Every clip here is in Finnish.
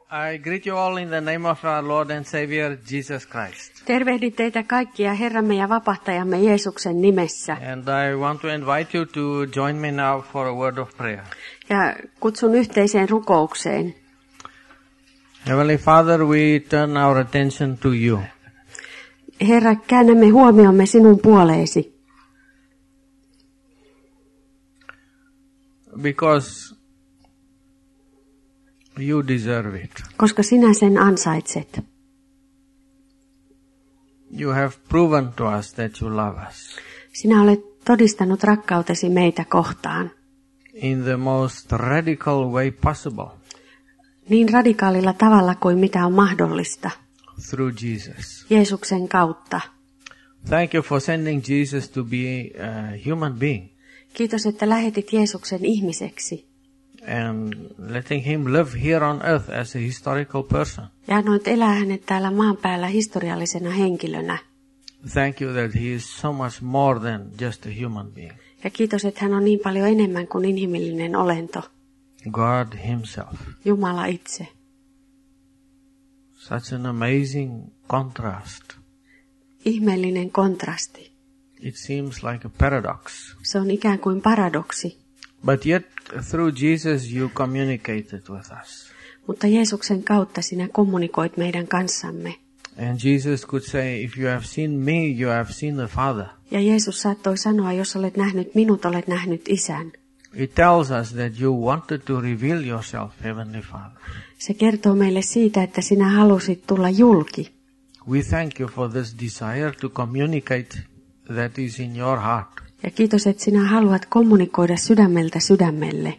I greet you all in the name of our Lord and Savior Jesus Christ. Tervehdin teitä kaikkia Herramme ja Vapahtajamme Jeesuksen nimessä. And I want to invite you to join me now for a word of prayer. Ja kutsun yhteiseen rukoukseen. Heavenly Father, we turn our attention to you. Herra, käännämme huomiomme sinun puoleesi. Because you deserve it. Koska sinä sen ansaitset. You have proven to us that you love us. Sinä olet todistanut rakkautesi meitä kohtaan. In the most radical way possible. Niin radikaalilla tavalla kuin mitä on mahdollista. Through Jesus. Jeesuksen kautta. Thank you for sending Jesus to be a human being. Kiitos, että lähetit Jeesuksen ihmiseksi. And letting him live here on earth as a historical person. Ja annoit elää hänet täällä maan päällä historiallisena henkilönä. Thank you that he is so much more than just a human being. Ja kiitos, että hän on niin paljon enemmän kuin inhimillinen olento. God himself. Jumala itse. Such an amazing contrast. Ihmeellinen kontrasti. It seems like a paradox. Se on ikään kuin paradoksi. But yet through Jesus you communicated with us. Mutta Jeesuksen kautta sinä kommunikoit meidän kanssamme. And Jesus could say, if you have seen me, you have seen the Father. Ja Jeesus saattoi sanoa, jos olet nähnyt minut, olet nähnyt Isän. It tells us that you wanted to reveal yourself, Heavenly Father. Se kertoo meille siitä, että sinä halusit tulla julki. We thank you for this desire to communicate that is in your heart. Ja kiitos, että sinä haluat kommunikoida sydämeltä sydämelle.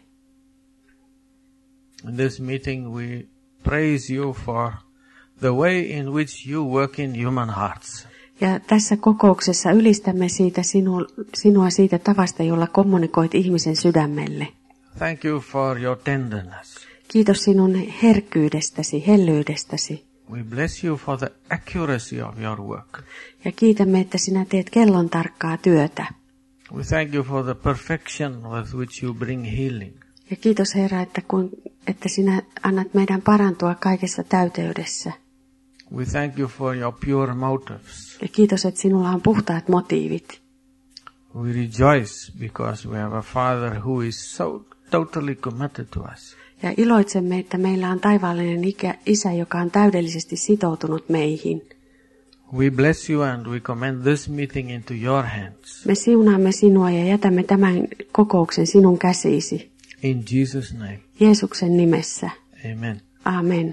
In this meeting we praise you for the way in which you work in human hearts. Ja tässä kokouksessa ylistämme siitä sinua siitä tavasta, jolla kommunikoit ihmisen sydämelle. Thank you for your tenderness. Kiitos sinun herkkyydestäsi, hellyydestäsi. We bless you for the accuracy of your work. Ja kiitämme, että sinä teet kellon tarkkaa työtä. We thank you for the perfection with which you bring healing. Ja kiitos Herra, että sinä annat meidän parantua kaikessa täyteydessä. We thank you for your pure motives. Ja kiitos, että sinulla on puhtaat motiivit. We rejoice because we have a Father who is so totally committed to us. Ja iloitsemme, että meillä on taivaallinen Isä, joka on täydellisesti sitoutunut meihin. We bless you and we commend this meeting into your hands. Me siunaamme sinua ja jätämme tämän kokouksen sinun käsiisi. In Jesus' name. Jeesuksen nimessä. Amen. Amen.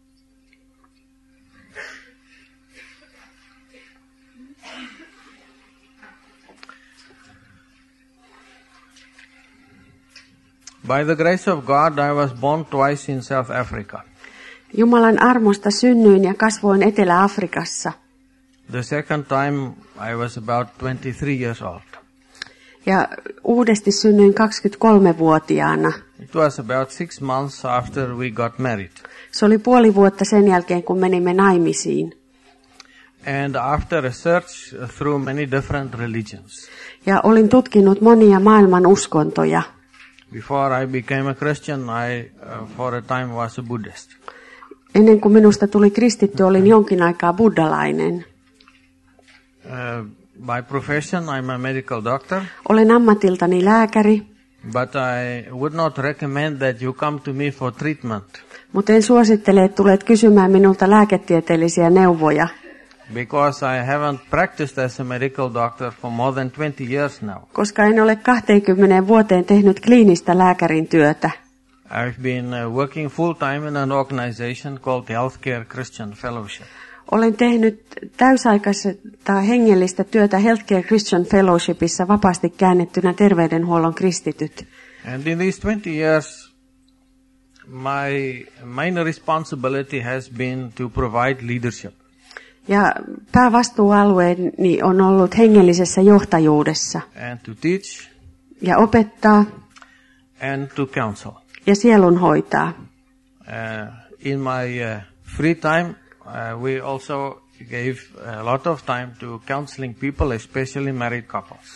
By the grace of God, I was born twice in South Africa. Jumalan armosta synnyin ja kasvoin Etelä-Afrikassa. The second time I was about 23 years old. Ja uudesti synnyin 23-vuotiaana. It was about 6 months after we got married. Se oli puoli vuotta sen jälkeen, kun menimme naimisiin. And after a search through many different religions. Ja olin tutkinut monia maailman uskontoja. Before I became a Christian, I for a time was a Buddhist. Ennen kuin minusta tuli kristitty, olin jonkin aikaa buddhalainen. By profession, I'm a medical doctor. Olen ammatiltani lääkäri. But I would not recommend that you come to me for treatment. Mutta en suosittele, että tulet kysymään minulta lääketieteellisiä neuvoja. Because I haven't practiced as a medical doctor for more than 20 years now. Koska en ole 20 vuoteen tehnyt kliinistä lääkärin työtä. I've been working full time in an organization called Healthcare Christian Fellowship. Olen tehnyt täysaikaista hengellistä työtä Healthcare Christian Fellowshipissa vapaasti käännettynä terveydenhuollon kristityt. And in these 20 years, my main responsibility has been to provide leadership. Ja päävastuualueeni on ollut hengellisessä johtajuudessa. And to teach. Ja opettaa. And to counsel. Ja sielunhoitaa. In my free time, we also gave a lot of time to counseling people, especially married couples.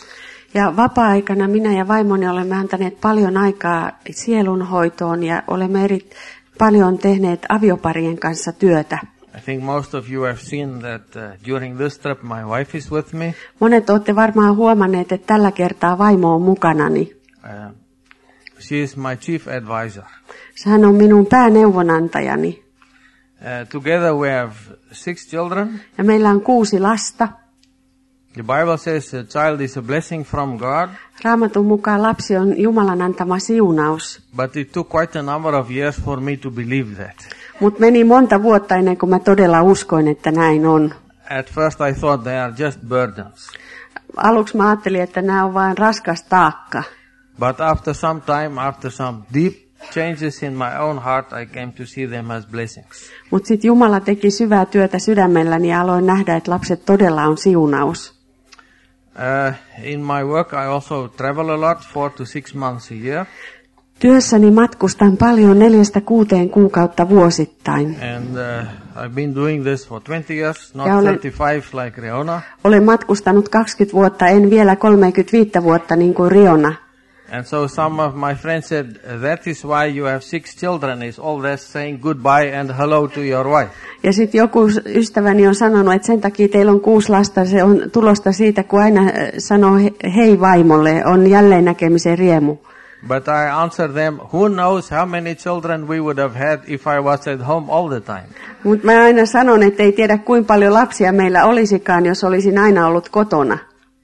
Ja vapaa-aikana minä ja vaimoni olemme antaneet paljon aikaa sielunhoitoon ja olemme paljon tehneet avioparien kanssa työtä. I think most of you have seen that during this trip my wife is with me. Monet olette varmaan huomanneet, että tällä kertaa vaimo on mukanani. She is my chief advisor. Hän on minun pääneuvonantajani. Together we have 6 children. Ja meillä on 6 lasta. The Bible says a child is a blessing from God. Raamatun mukaan lapsi on Jumalan antama siunaus. But it took quite a number of years for me to believe that. Mutta meni monta vuotta ennen kuin mä todella uskoin, että näin on. At first I thought they are just burdens. Aluksi mä ajattelin, että nämä on vain raskas taakka. But after some time, after some deep changes in my own heart, I came to see them as blessings. Mutta sitten Jumala teki syvää työtä sydämelläni ja aloin nähdä, että lapset todella on siunaus. In my work I also travel a lot, 4 to 6 months a year. Työssäni matkustan paljon 4-6 kuukautta vuosittain. And I've been doing this for 20 years, not Ja olen- 35 like Riona. Olen matkustanut 20 vuotta, en vielä 35 vuotta niin kuin Riona. And so some of my friends said, that is why you have 6 children, is all this saying goodbye and hello to your wife. Ja sitten joku ystäväni on sanonut, että sen takia teillä on 6 lasta, se on tulosta siitä, kun aina sanoo hei vaimolle, on jälleen näkemisen riemu. But I answered them, who knows how many children we would have had if I was at home all the time. Mutta mä aina sanon, että ei tiedä kuinka paljon lapsia meillä olisikaan, jos olisin aina ollut kotona.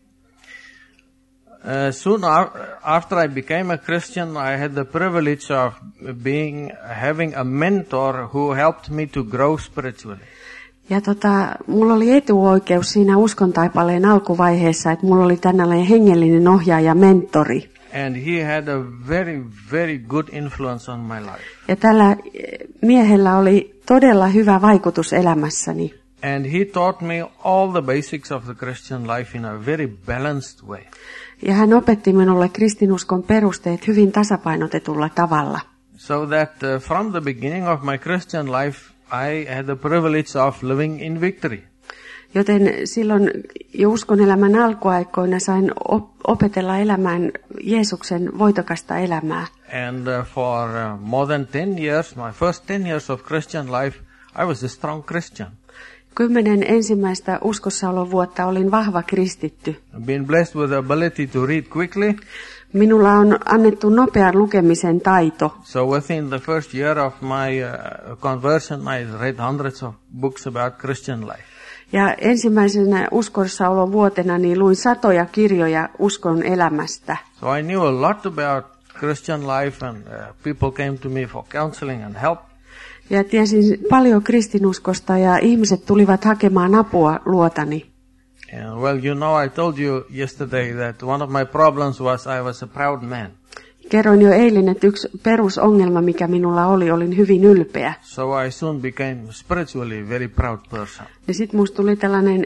Soon after I became a Christian, I had the privilege of having a mentor who helped me to grow spiritually. Ja mulla oli etuoikeus siinä uskontaipaleen alkuvaiheessa, että mulla oli tällainen hengellinen ohjaaja, mentori. And he had a very, very good influence on my life. Ja tällä miehellä oli todella hyvä vaikutus elämässäni. And he taught me all the basics of the Christian life in a very balanced way. Ja hän opetti minulle kristinuskon perusteet hyvin tasapainotetulla tavalla. So that from the beginning of my Christian life, I had the privilege of living in victory. Joten silloin jo uskon elämän alkuaikoina sain opetella elämään Jeesuksen voitokasta elämää. And for more than 10 years, my first 10 years of Christian life, I was a strong Christian. 10 ensimmäistä uskossaolon vuotta olin vahva kristitty. I've been blessed with the ability to read quickly. Minulla on annettu nopean lukemisen taito. So within the first year of my conversion, I read hundreds of books about Christian life. Ja ensimmäisenä uskossaolon vuotena niin luin satoja kirjoja uskon elämästä. So I knew a lot about Christian life, and people came to me for counseling and help. Ja tiesin paljon kristinuskosta ja ihmiset tulivat hakemaan apua luotani. And well, you know, I told you yesterday that one of my problems was I was a proud man. Kerroin jo eilen, että yksi perusongelma, mikä minulla oli, olin hyvin ylpeä. So I soon became spiritually very proud person. Ja sitten musta tuli tällainen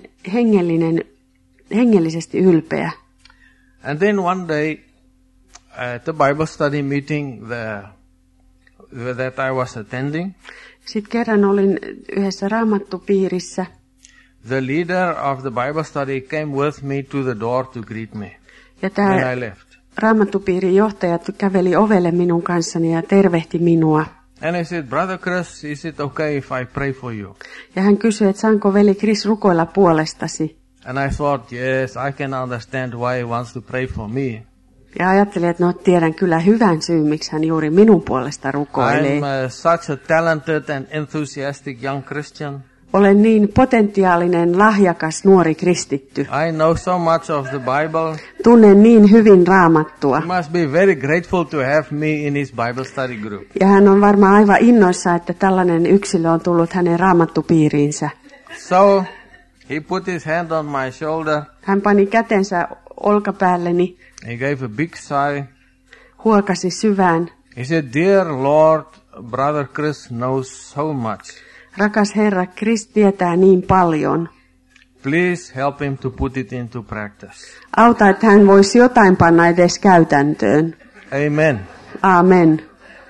hengellisesti ylpeä. And then one day, at the Bible study meeting that I was attending, Sitten kerran olin yhdessä raamattupiirissä. the leader of the Bible study came with me to the door to greet me Ja when tämä I left. raamattupiirin johtaja käveli ovelle minun kanssani ja tervehti minua. And he said, Brother Chris, is it okay if I pray for you? Ja hän kysyi, että saanko veli Chris rukoilla puolestasi. And I thought, yes, I can understand why he wants to pray for me. Ja ajattelin, että no tiedän kyllä hyvän syyn, miksi hän juuri minun puolesta rukoilee. I'm such a talented and enthusiastic young Christian. Olen niin potentiaalinen, lahjakas nuori kristitty. I know so much of the Bible. Tunnen niin hyvin raamattua. He must be very grateful to have me in his Bible study group. Ja hän on varmaan aivan innoissaan, että tällainen yksilö on tullut hänen raamattupiiriinsä. So he put his hand on my shoulder. Hän pani kätensä olkapäälleni, He gave a big sigh. huokasi syvään. He said, Dear Lord, Brother Chris knows so much. Rakas Herra, Chris tietää niin paljon. Please help him to put it into practice. Auta, että hän voisi jotain panna edes käytäntöön. Amen. Amen.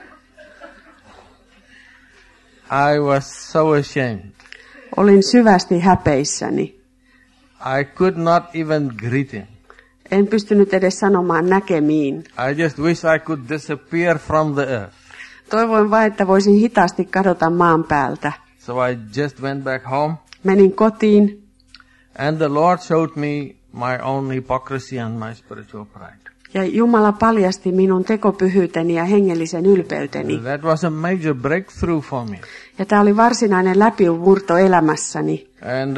I was so ashamed. Olin syvästi häpeissäni. I could not even greet him. En pystynyt edes sanomaan näkemiin. I just wish I could disappear from the earth. Toivoin vain, että voisin hitaasti kadota maan päältä. So I just went back home. Menin kotiin And the Lord showed me my own hypocrisy and my spiritual pride. ja Jumala paljasti minun tekopyhyyteni ja hengellisen ylpeyteni. That was a major breakthrough for me. Ja tämä oli varsinainen läpimurto elämässäni. And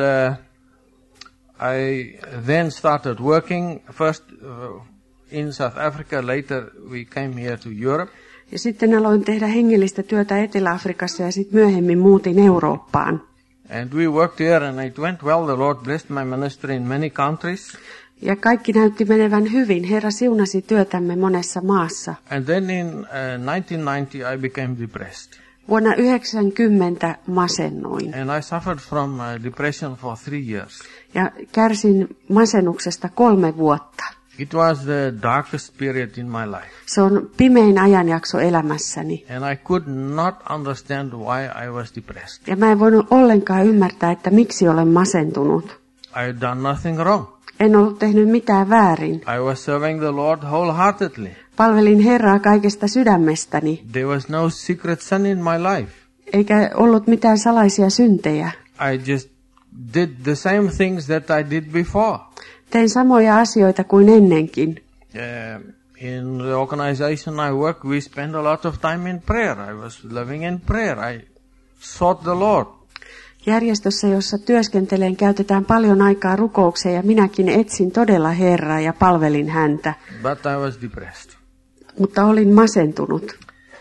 I then started working first in South Africa. Later we came here to Europe. Ja sitten aloin tehdä hengellistä työtä Etelä-Afrikassa ja sitten myöhemmin muutin Eurooppaan. And we worked here and it went well. The Lord blessed my ministry in many countries. Ja kaikki näytti menevän hyvin. Herra siunasi työtämme monessa maassa. And then in 1990 I became depressed. Vuonna 1990 masennoin. And I suffered from depression for 3 years. Ja kärsin masennuksesta 3 vuotta. It was the darkest period in my life. Se on pimein ajanjakso elämässäni. And I could not understand why I was depressed. Ja mä en voinut ollenkaan ymmärtää, että miksi olen masentunut. I had done nothing wrong. En ollut tehnyt mitään väärin. I was serving the Lord wholeheartedly. Palvelin Herraa kaikesta sydämestäni. There was no secret sin in my life. Eikä ollut mitään salaisia syntejä. I just did the same things that I did before. Tein samoja asioita kuin ennenkin. In the organization I work, we spend a lot of time in prayer. I was living in prayer. I sought the Lord. Järjestössä, jossa työskentelen, käytetään paljon aikaa rukoukseen ja minäkin etsin todella Herraa ja palvelin häntä. But I was depressed. Mutta olin masentunut.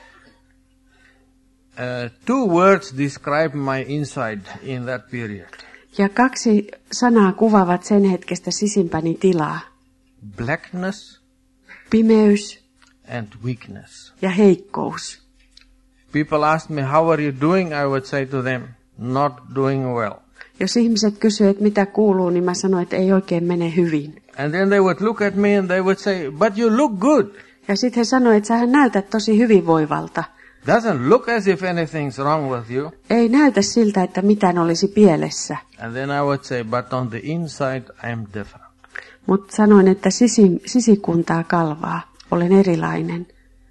2 words describe my inside in that period. Ja 2 sanaa kuvaavat sen hetkestä sisimpäni tilaa. Blackness Pimeys and weakness. ja heikkous. People asked me, how are you doing? I would say to them, not doing well. Jos ihmiset kysyvät, mitä kuuluu, niin mä sanoin, että ei oikein mene hyvin. And then they would look at me and they would say, but you look good. Ja sitten he sanoivat, että sähän näytät tosi hyvinvoivalta. Doesn't look as if anything's wrong with you. Ei näytä siltä, että mitään olisi pielessä. And then I would say, but on the inside I am different. Mutta sanoin, että sisikuntaa kalvaa. Olen erilainen.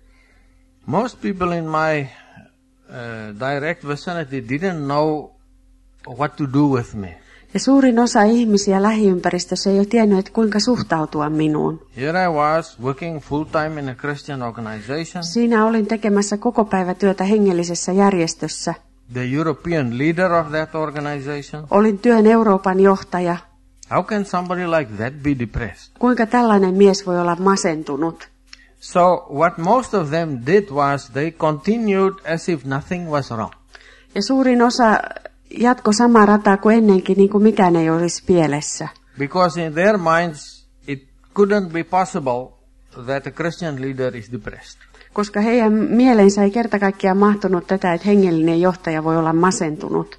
Most people in my direct vicinity didn't know what to do with me. Ja suurin osa ihmisiä lähiympäristössä ei ole tiennyt, että kuinka suhtautua minuun. Here I was working full time in a Christian organization. Siinä olin tekemässä kokopäivätyötä hengellisessä järjestössä. The European leader of that organization. Olin työn Euroopan johtaja. How can somebody like that be depressed? Kuinka tällainen mies voi olla masentunut? So what most of them did was they continued as if nothing was wrong. Ja suurin osa jatko samaa rataa kuin ennenkin, niin kuin mikään ei olisi pielessä. Because in their minds it couldn't be possible that a Christian leader is depressed. Koska heidän mieleensä ei kerta kaikkiaan mahtunut tätä, että hengellinen johtaja voi olla masentunut.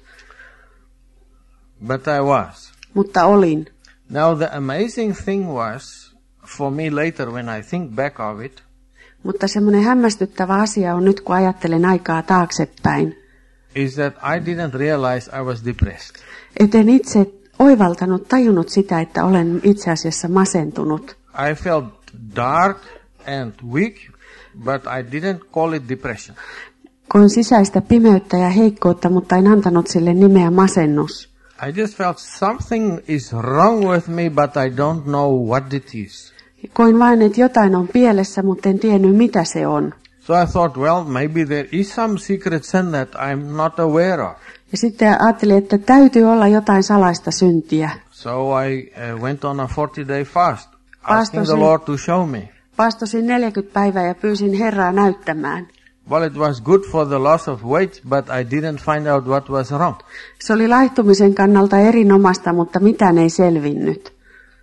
But I was. Mutta olin. Now the amazing thing was, for me later when I think back of it, Mutta semmoinen hämmästyttävä asia on nyt, kun ajattelen aikaa taaksepäin. is that I didn't realize I was depressed. Eten itse oivaltanut, tajunnut sitä, että olen itse asiassa masentunut. I felt dark and weak, but I didn't call it depression. Koin sisäistä pimeyttä ja heikkoutta, mutta en antanut sille nimeä masennus. I just felt something is wrong with me, but I don't know what it is. Koin vain, että jotain on pielessä, mutta en tiennyt, mitä se on. So I thought, well, maybe there is some secret sin that I'm not aware of. Ja sitten ajattelin, että täytyy olla jotain salaista syntiä. So I went on a 40-day fast, asking the Lord to show me. Paastosin 40 päivää ja pyysin Herraa näyttämään. Well, it was good for the loss of weight, but I didn't find out what was wrong. Se oli laihtumisen kannalta erinomaista, mutta mitään ei selvinnyt.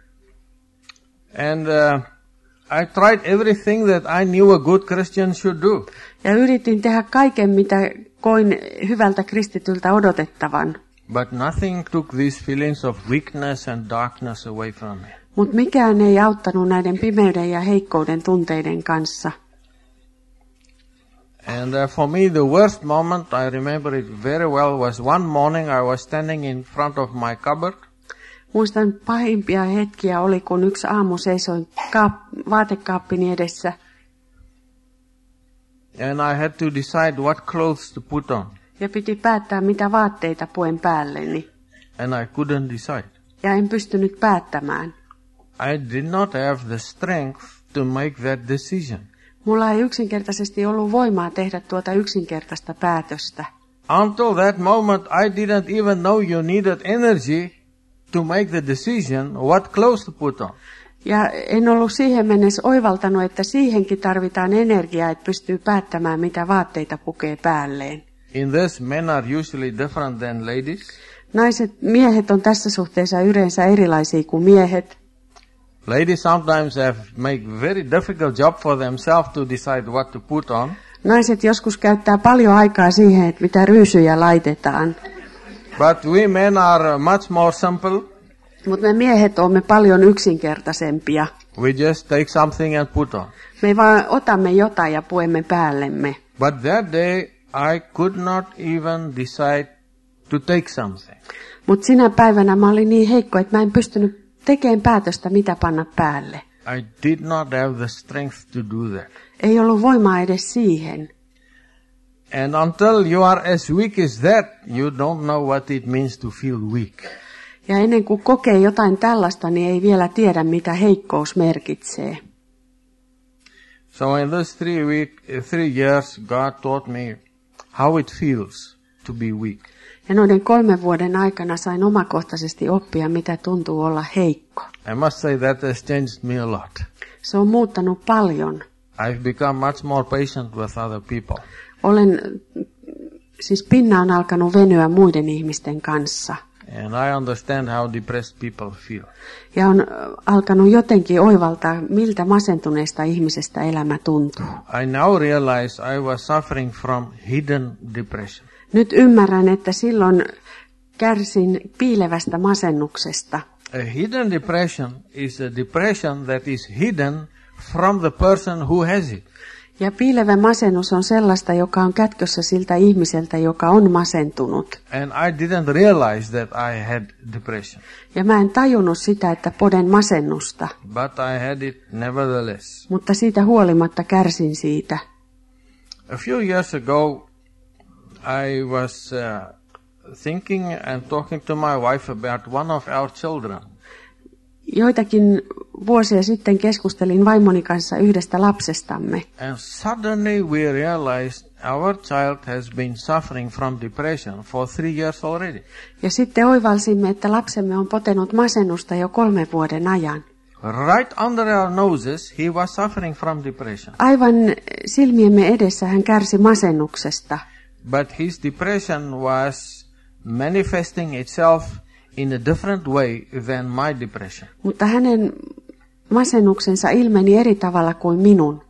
And I tried everything that I knew a good Christian should do. Ja yritin tehdä kaiken, mitä koin hyvältä kristityltä odotettavan. But nothing took these feelings of weakness and darkness away from me. Mutta mikään ei auttanut näiden pimeyden ja heikkouden tunteiden kanssa. And for me, the worst moment, I remember it very well, was one morning I was standing in front of my cupboard. Muistan pahimpia hetkiä oli, kun yksi aamu seisoin vaatekaappini edessä. And I had to decide what clothes to put on. Ja piti päättää, mitä vaatteita puen päälleni. And I couldn't decide. Ja en pystynyt päättämään. I did not have the strength to make that decision. Mulla ei yksinkertaisesti ollut voimaa tehdä tuota yksinkertaista päätöstä. Until that moment, I didn't even know you needed energy to make the decision what clothes to put on. Ja en ollut siihen mennessä oivaltanut, että siihenkin tarvitaan energiaa, että pystyy päättämään, mitä vaatteita pukee päälleen. In this, men are usually different than ladies. Miehet on tässä suhteessa yleensä erilaisia kuin miehet. Ladies sometimes make very difficult job for themselves to decide what to put on. Naiset joskus käyttää paljon aikaa siihen, että mitä ryysyjä laitetaan. But we men are much more simple. Mutta me miehet olemme paljon yksinkertaisempia. We just take something and put on. Me vaan otamme jotain ja puemme päällemme. But that day I could not even decide to take something. Mutta sinä päivänä mä olin niin heikko, että mä en pystynyt tekemään päätöstä, mitä panna päälle. I did not have the strength to do that. Ei ollut voimaa edes siihen. And until you are as weak as that, you don't know what it means to feel weak. Ja ennen kuin kokee jotain tällaista, niin ei vielä tiedä, mitä heikkous merkitsee. So in those 3 years, God taught me how it feels to be weak. Ja noiden 3 vuoden aikana sain omakohtaisesti oppia, mitä tuntuu olla heikko. I must say that has changed me a lot. Se on muuttanut paljon. I've become much more patient with other people. Pinna on alkanut venyä muiden ihmisten kanssa. And I understand how depressed people feel. Ja on alkanut jotenkin oivaltaa, miltä masentuneesta ihmisestä elämä tuntuu. I now realize I was suffering from hidden depression. Nyt ymmärrän, että silloin kärsin piilevästä masennuksesta. A hidden depression is a depression that is hidden from the person who has it. Ja piilevä masennus on sellaista, joka on kätkössä siltä ihmiseltä, joka on masentunut. And I didn't realize that I had depression. Ja mä en tajunnut sitä, että poden masennusta. But I had it nevertheless. Mutta siitä huolimatta kärsin siitä. A few years ago, I was thinking and talking to my wife about one of our children. Joitakin vuosia sitten keskustelin vaimoni kanssa yhdestä lapsestamme. And suddenly we realized our child has been suffering from depression for 3 years already. Ja sitten oivalsimme, että lapsemme on potenut masennusta jo 3 vuoden ajan. Right under our noses, he was suffering from depression. Aivan silmiemme edessä hän kärsi masennuksesta. But his depression was manifesting itself in a different way than my depression. Mutta hänen masennuksensa ilmeni eri tavalla kuin minun.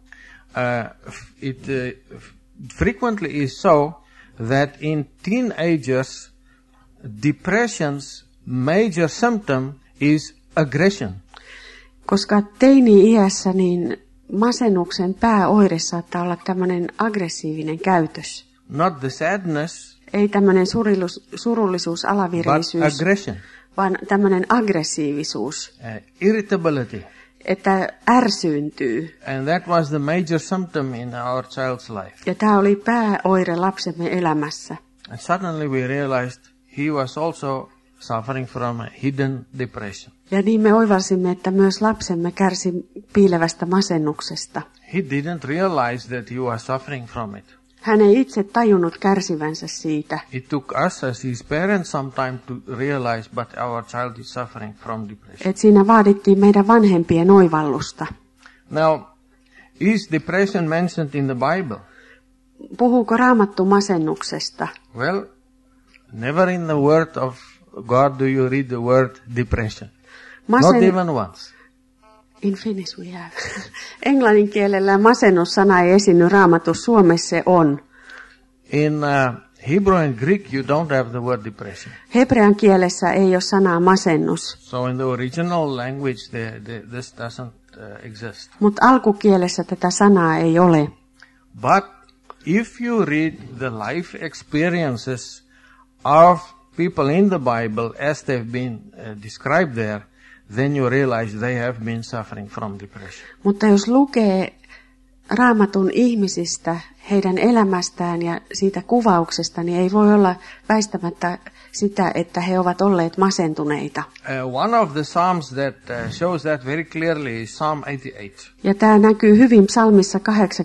It frequently is so that in teenagers, depression's major symptom is aggression. Koska teini-iässä niin masennuksen pääoire saattaa olla tämmöinen aggressiivinen käytös. Not the sadness, ei tämmöinen surullisuus, but alavireisyys, aggression. vaan tämmöinen aggressiivisuus, Irritability. että ärsyyntyy. And that was the major symptom in our child's life. Ja tämä oli pääoire lapsemme elämässä. And suddenly we realized he was also suffering from a hidden depression. Ja niin me oivalsimme, että myös lapsemme kärsi piilevästä masennuksesta. He didn't realize that he was suffering from it. Hän ei itse tajunnut kärsivänsä siitä. It took us as his parents some time to realize, but our child is suffering from depression. Et siinä vaadittiin meidän vanhempien oivallusta. Now, is depression mentioned in the Bible? Puhuuko Raamattu masennuksesta? Well, never in the word of God do you read the word depression. Not even once. In Finnish we have. Englannin kielellä masennussana ei esiinny Raamatussa, Suomessa se on. In Hebrew and Greek you don't have the word depression. Hebrean kielessä ei ole sanaa masennus. So in the original language this doesn't exist. Mutta alkukielessä tätä sanaa ei ole. But if you read the life experiences of people in the Bible as they've been described there, then you realize they have been suffering from depression. Mutta jos lukee Raamatun ihmisistä, heidän elämästään ja siitä kuvauksesta, niin ei voi olla väistämättä sitä, että he ovat olleet masentuneita. One of the psalms that shows that very clearly is Psalm 88. Ja tämä näkyy hyvin psalmissa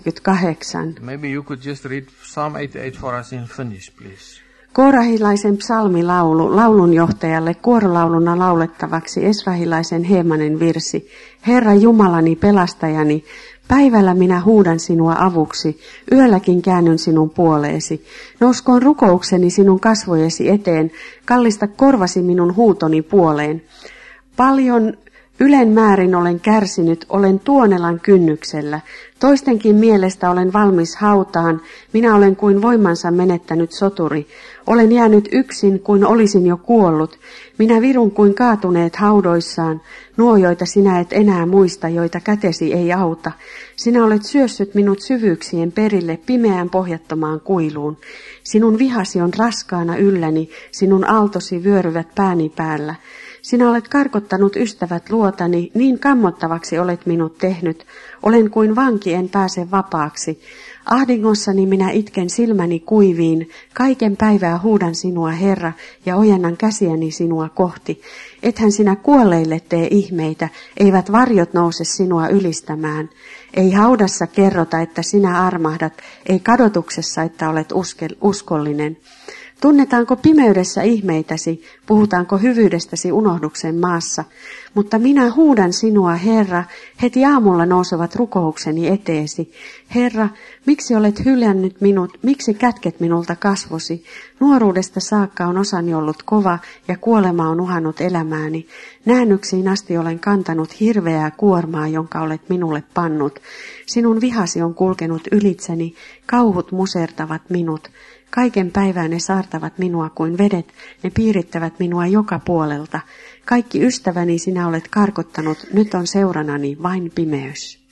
88. Maybe you could just read Psalm 88 for us in Finnish, please. Koorahilaisen psalmilaulu, laulunjohtajalle kuorolauluna laulettavaksi esrahilaisen Heemanen virsi. Herra Jumalani, pelastajani, päivällä minä huudan sinua avuksi, yölläkin käännyn sinun puoleesi. Nouskoon rukoukseni sinun kasvojesi eteen, kallista korvasi minun huutoni puoleen. Paljon ylen määrin olen kärsinyt, olen tuonelan kynnyksellä. Toistenkin mielestä olen valmis hautaan, minä olen kuin voimansa menettänyt soturi. Olen jäänyt yksin, kuin olisin jo kuollut. Minä virun kuin kaatuneet haudoissaan, nuo joita sinä et enää muista, joita kätesi ei auta. Sinä olet syössyt minut syvyyksien perille pimeään pohjattomaan kuiluun. Sinun vihasi on raskaana ylläni, sinun aaltosi vyöryvät pääni päällä. Sinä olet karkottanut ystävät luotani, niin kammottavaksi olet minut tehnyt. Olen kuin vanki, en pääse vapaaksi. Ahdingossani minä itken silmäni kuiviin, kaiken päivää huudan sinua, Herra, ja ojennan käsiäni sinua kohti. Ethän sinä kuolleille tee ihmeitä, eivät varjot nouse sinua ylistämään. Ei haudassa kerrota, että sinä armahdat, ei kadotuksessa, että olet uskollinen. Tunnetaanko pimeydessä ihmeitäsi, puhutaanko hyvyydestäsi unohduksen maassa? Mutta minä huudan sinua, Herra, heti aamulla nousevat rukoukseni eteesi. Herra, miksi olet hyljännyt minut, miksi kätket minulta kasvosi? Nuoruudesta saakka on osani ollut kova ja kuolema on uhannut elämääni. Näännyksiin asti olen kantanut hirveää kuormaa, jonka olet minulle pannut. Sinun vihasi on kulkenut ylitseni, kauhut musertavat minut. Kaiken päivää ne saartavat minua kuin vedet, ne piirittävät minua joka puolelta. Kaikki ystäväni sinä olet karkottanut, nyt on seuranani vain pimeys.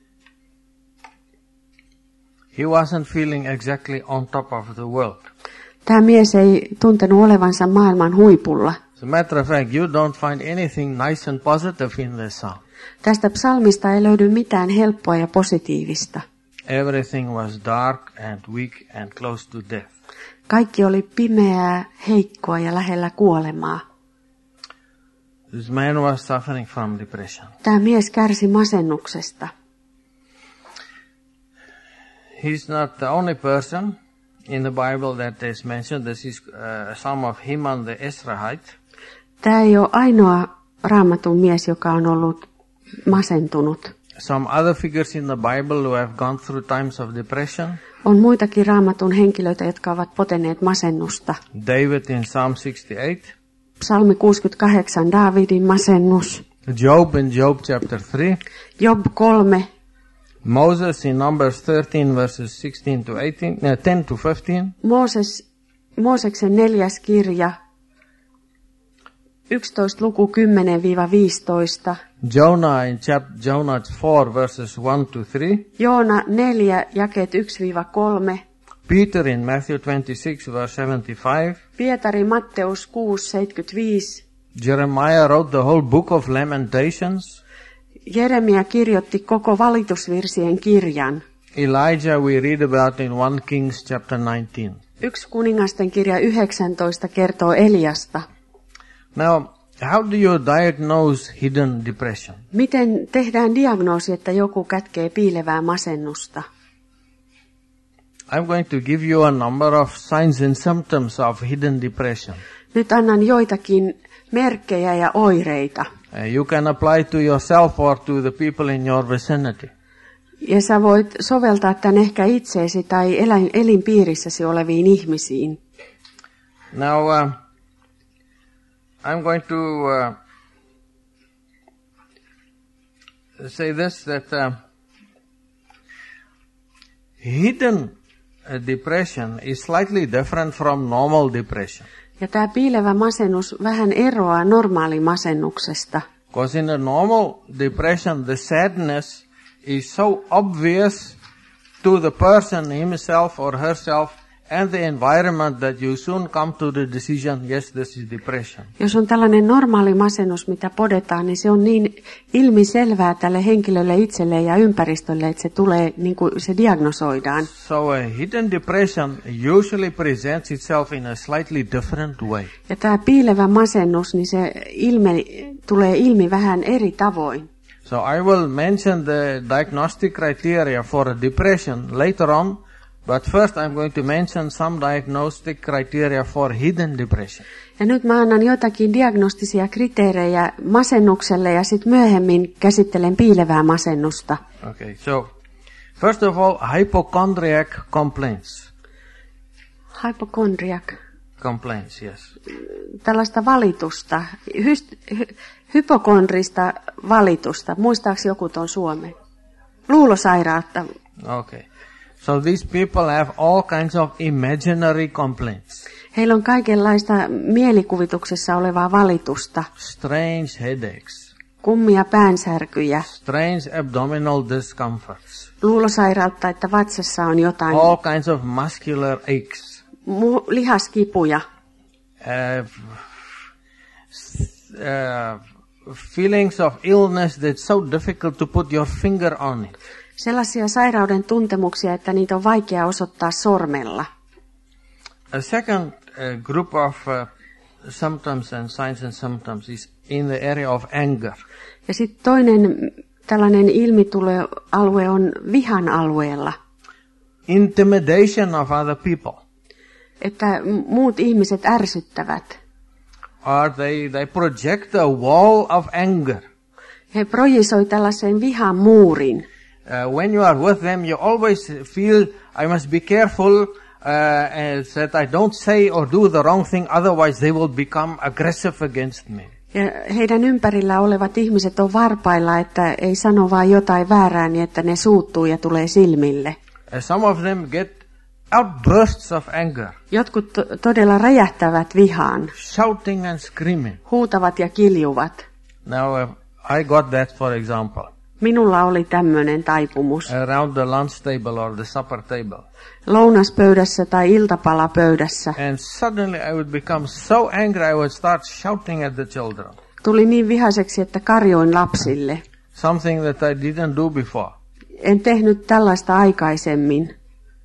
He wasn't feeling exactly on top of the world. Tämä mies ei tuntenut olevansa maailman huipulla. As a matter of fact, you don't find anything nice and positive in this psalm. Tästä psalmista ei löydy mitään helppoa ja positiivista. Everything was dark and weak and close to death. Kaikki oli pimeää, heikkoa ja lähellä kuolemaa. This man was suffering from depression. Tämä mies kärsi masennuksesta. He's not the only person in the Bible that is mentioned. This is Psalm of Heman the Ezrahite. Tämä ei ole ainoa Raamatun mies, joka on ollut masentunut. Some other figures in the Bible who have gone through times of depression. On muitakin Raamatun henkilöitä, jotka ovat poteneet masennusta. David in Psalm 68. Psalmi 68, Daavidin masennus. Job in Job chapter 3. Job 3. Moses in Numbers 13 verses 16 to 10 to 15. Mooseksen 4. kirja, 11 luku 10-15. Jonah in Jonah 4 verses 1 to 3. Joona 4, jakeet 1-3. Peter in Matthew 26 verse 75. Pietari Matteus 6:75. Jeremiah wrote the whole book of Lamentations. Jeremia kirjoitti koko valitusvirsien kirjan. Elijah we read about in 1 Kings chapter 19. 1 kuningasten kirja 19 kertoo Eliasta. Now, how do you diagnose hidden depression? Miten tehdään diagnoosi, että joku kätkee piilevää masennusta? I'm going to give you a number of signs and symptoms of hidden depression. Nyt annan joitakin merkkejä ja oireita. You can apply to yourself or to the people in your vicinity. Ja sä voit soveltaa tämän ehkä itseesi tai elinpiirissäsi oleviin ihmisiin. Now, I'm going to say this, that hidden depression is slightly different from normal depression. Ja tämä piilevä masennus vähän eroaa normaalimasennuksesta. Because in a normal depression, the sadness is so obvious to the person himself or herself and the environment that you soon come to the decision, yes, this is depression. Jos on tällainen normaali masennus, mitä podetaan, niin se on niin ilmiselvää tälle henkilölle itselleen ja ympäristölle, että se tulee, niin kuin se diagnosoidaan. So a hidden depression usually presents itself in a slightly different way. Ja tämä piilevä masennus, niin se tulee ilmi vähän eri tavoin. So I will mention the diagnostic criteria for a depression later on, but first I'm going to mention some diagnostic criteria for hidden depression. Ja nyt mä annan jotakin diagnostisia kriteerejä masennukselle ja sitten myöhemmin käsittelen piilevää masennusta. Okay, so first of all, hypochondriac complaints. Hypochondriac. Complaints, yes. Tällaista valitusta, hypokondrista valitusta. Muistaako joku tuon suomen? Luulosairautta. Okay. So these people have all kinds of imaginary complaints. Heillä on kaikenlaista mielikuvituksessa olevaa valitusta. Strange headaches. Kummia päänsärkyjä. Strange abdominal discomforts. Luulosairautta, että vatsassa on jotain. All kinds of muscular aches. Lihaskipuja. Feelings of illness that's so difficult to put your finger on it. Sellaisia sairauden tuntemuksia, että niitä on vaikea osoittaa sormella. A second group of symptoms and signs and symptoms is in the area of anger. Ja sitten toinen tällainen ilmituleva-alue on vihan alueella. Intimidation of other people. Että muut ihmiset ärsyttävät. Or they project a wall of anger. He projisoi tällaisen vihan muurin. When you are with them, you always feel, I must be careful that I don't say or do the wrong thing, otherwise they will become aggressive against me. Ja heidän ympärillä olevat ihmiset on varpailla, että ei sano vaan jotain väärää, niin että ne suuttuu ja tulee silmille. Some of them get outbursts of anger. Jotkut todella räjähtävät vihaan. Shouting and screaming. Huutavat ja kiljuvat. Now, I got that for example. Minulla oli tämmöinen taipumus. Around the lunch table or the supper table. Lounaspöydässä tai iltapalapöydässä. And suddenly I would become so angry I would start shouting at the children. Tuli niin vihaiseksi, että karjoin lapsille. Something that I didn't do before. En tehnyt tällaista aikaisemmin.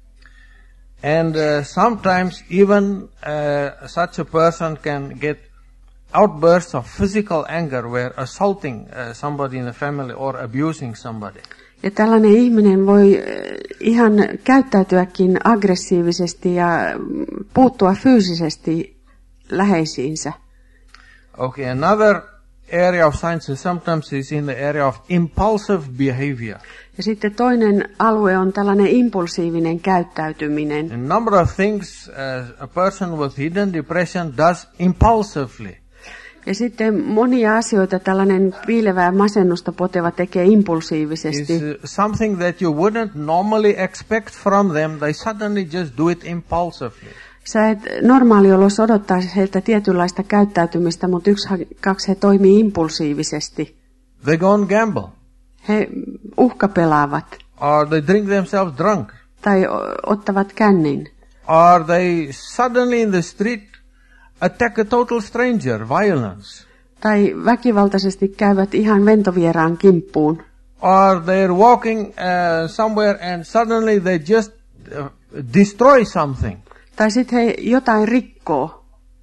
And sometimes even such a person can get outbursts of physical anger where assaulting somebody in the family or abusing somebody. Ja tällainen ihminen voi ihan käyttäytyäkin aggressiivisesti ja puuttua fyysisesti läheisiinsä. Okay, another area of signs and symptoms is in the area of impulsive behavior. Ja sitten toinen alue on tällainen impulsiivinen käyttäytyminen. A number of things a person with hidden depression does impulsively. Ja sitten monia asioita tällainen piilevää masennusta poteva tekee impulsiivisesti. It's something that you wouldn't normally expect from them. They suddenly just do it impulsively. Sä et normaaliolossa odottaisi heiltä tietynlaista käyttäytymistä, mutta kaksi he toimii impulsiivisesti. They go and gamble. He uhkapelaavat. Or they drink themselves drunk. Tai ottavat kännin. Or they suddenly in the street attack a total stranger, violence. Tai väkivaltaisesti käyvät ihan ventovieraan kimppuun. Or they're walking somewhere and suddenly they just destroy something. Tai sitten he jotain rikkoo.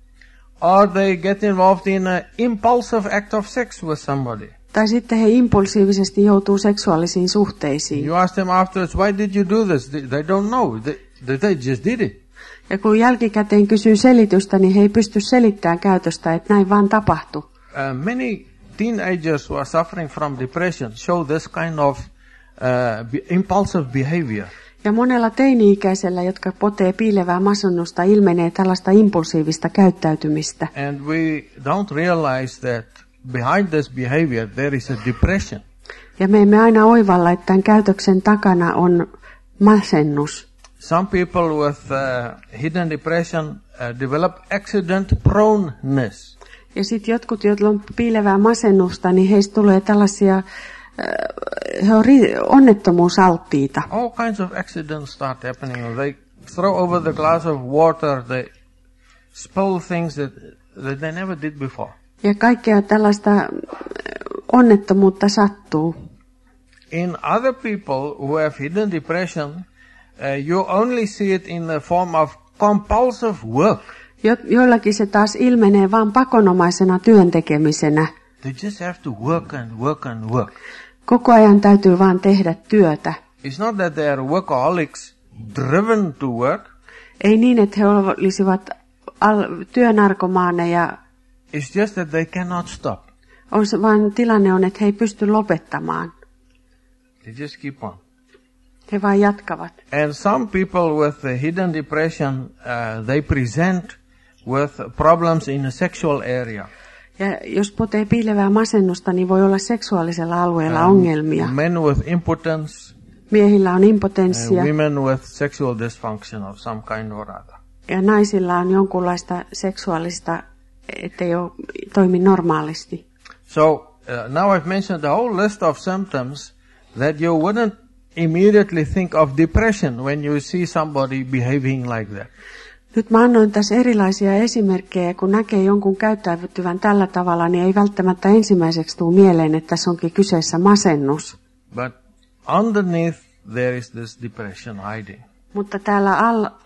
Or they get involved in an impulsive act of sex with somebody. Tai sitten he impulsiivisesti joutuu seksuaalisiin suhteisiin. You ask them afterwards, why did you do this? They don't know. They just did it. Ja kun jälkikäteen kysyy selitystä, niin he ei pysty selittämään käytöstä, että näin vaan tapahtui. Many teenagers who are suffering from depression show this kind of impulsive behavior. Ja monella teini-ikäisellä, jotka potee piilevää masennusta, ilmenee tällaista impulsiivista käyttäytymistä. And we don't realize that behind this behavior there is a depression. Ja me emme aina oivalla, että tämän käytöksen takana on masennus. Some people with hidden depression develop accident proneness. Ja sitten jotkut, joilla on piilevää masennusta, niin heistä tulee tällaisia, he on onnettomuusalttiita. All kinds of accidents start happening. throw over the glass of water, they spill things that they never did before. Ja kaikkea tällaista onnettomuutta sattuu. In other people who have hidden depression, you only see it in the form of compulsive work. Joillakin se taas ilmenee vain pakonomaisena työntekemisenä. They just have to work and work and work. Koko ajan täytyy vaan tehdä työtä. It's not that they are workaholics driven to work. Ei niin, että he olisivat työnarkomaaneja. It's just that they cannot stop. Vaan tilanne on, että he ei pysty lopettamaan. They just keep on. He vain jatkavat. And some people with the hidden depression, they present with problems in the sexual area. Ja jos potee piilevää masennusta, niin voi olla seksuaalisella alueella ongelmia. Men with impotence. Miehillä on impotenssia. Women with sexual dysfunction of some kind or other. Ja naisilla on jonkunlaista seksuaalista, ettei toimi normaalisti. So now I've mentioned the whole list of symptoms that you wouldn't immediately think of depression when you see somebody behaving like that. Nyt mä annoin tässä erilaisia esimerkkejä, kun näkee jonkun käyttäytyvän tällä tavalla, niin ei välttämättä ensimmäiseksi tule mieleen, että tässä onkin kyseessä masennus. But underneath there is this depression hiding. Mutta täällä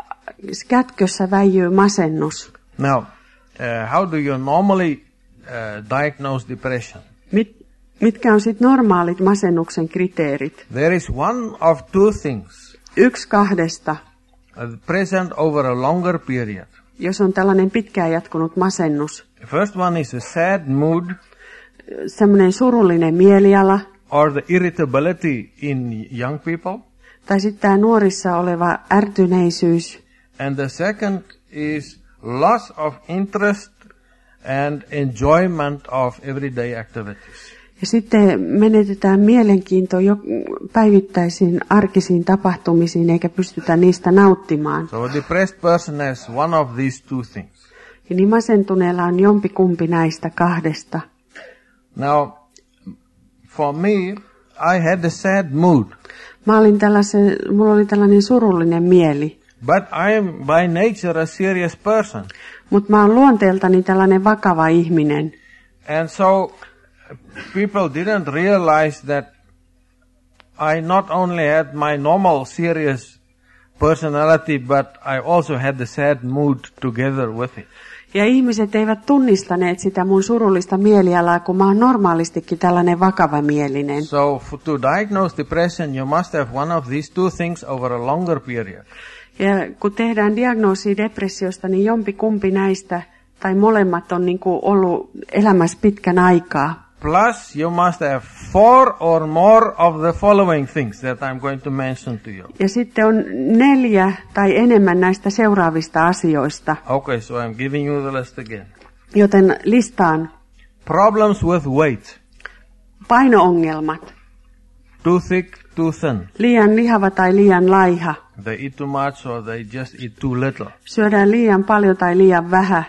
kätkössä väijyy masennus. Now, how do you normally diagnose depression? Mitkä on sitten normaalit masennuksen kriteerit? There is one of two things. Yksi kahdesta. Present over a longer period. Jos on tällainen pitkään jatkunut masennus. The first one is a sad mood. Semmoinen surullinen mieliala. Or the irritability in young people. Tai sitten tämä nuorissa oleva ärtyneisyys. And the second is loss of interest and enjoyment of everyday activities. Ja sitten menetetään mielenkiinto päivittäisiin arkisiin tapahtumisiin, eikä pystytä niistä nauttimaan. So a depressed person has one of these two things. Ja niin masentuneella on jompikumpi näistä kahdesta. Now, for me, I had a sad mood. Mulla oli tällainen surullinen mieli. But I am by nature a serious person. Mutta mä oon luonteeltani tällainen vakava ihminen. And so people didn't realize that I not only had my normal serious personality, but I also had the sad mood together with it. Ja ihmiset eivät tunnistaneet sitä mun surullista mielialaa, kun mä oon normaalistikin tällainen vakavamielinen. So to diagnose depression, you must have one of these two things over a longer period. Ja kun tehdään diagnoosia depressiosta, niin jompikumpi näistä tai molemmat on niin kuin ollut elämässä pitkän aikaa. Plus, you must have 4 or more of the following things that I'm going to mention to you. Ja sitten on 4 tai enemmän näistä seuraavista asioista. Okay, so I'm giving you the list again. Joten listaan. Problems with weight. Paino-ongelmat. Too thick, too thin. Liian lihava tai liian laiha. They eat too much or they just eat too little. Syödään liian paljon tai liian vähän.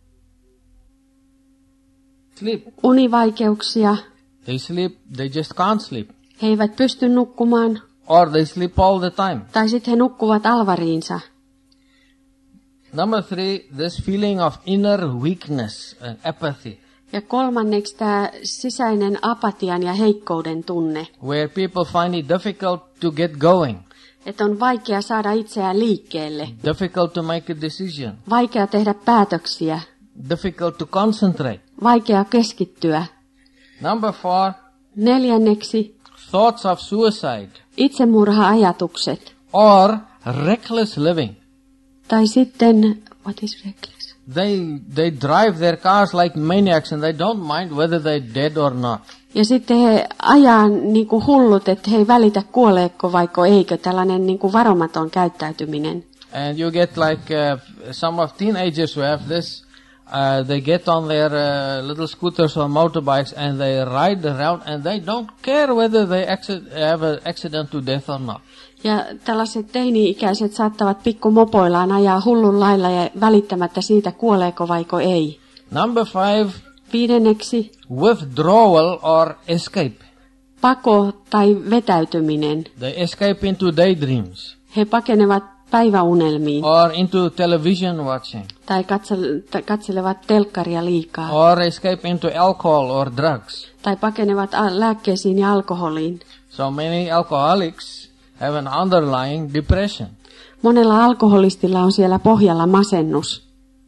Sleep. Univaikeuksia. They sleep, they just can't sleep. He eivät pysty nukkumaan. Or they sleep all the time. Tai sitten he nukkuvat alvariinsa. Number 3, this feeling of inner weakness and apathy. Ja kolmanneksi tämä sisäinen apatian ja heikkouden tunne. Where people find it difficult to get going. Että on vaikea saada itseään liikkeelle. Difficult to make a decision. Vaikea tehdä päätöksiä. Difficult to concentrate. Vaikea keskittyä. Number 4. Neljänneksi. Thoughts of suicide. Itsemurha-ajatukset. Or reckless living. Tai sitten, what is reckless? They drive their cars like maniacs and they don't mind whether they're dead or not. Ja sitten he ajaa niin kuin hullut, että he ei välitä kuoleeko vaiko eikö, tällainen niin kuin varomaton käyttäytyminen. And you get like some of teenagers who have this, they get on their little scooters or motorbikes and they ride around and they don't care whether they have an accident to death or not. Ja tällaiset teini-ikäiset saattavat pikkumopoillaan ajaa hullun lailla ja välittämättä siitä kuoleeko vaiko ei. Number 5. Viidenneksi. Withdrawal or escape. Pako tai vetäytyminen. They escape into daydreams. He pakenevat päiväunelmiin or into television watching tai katselevat telkkaria liikaa or escape into alcohol or drugs. tai pakenevat lääkkeisiin ja alkoholiin. So many alcoholics have an underlying depression. Monella alkoholistilla on siellä pohjalla masennus.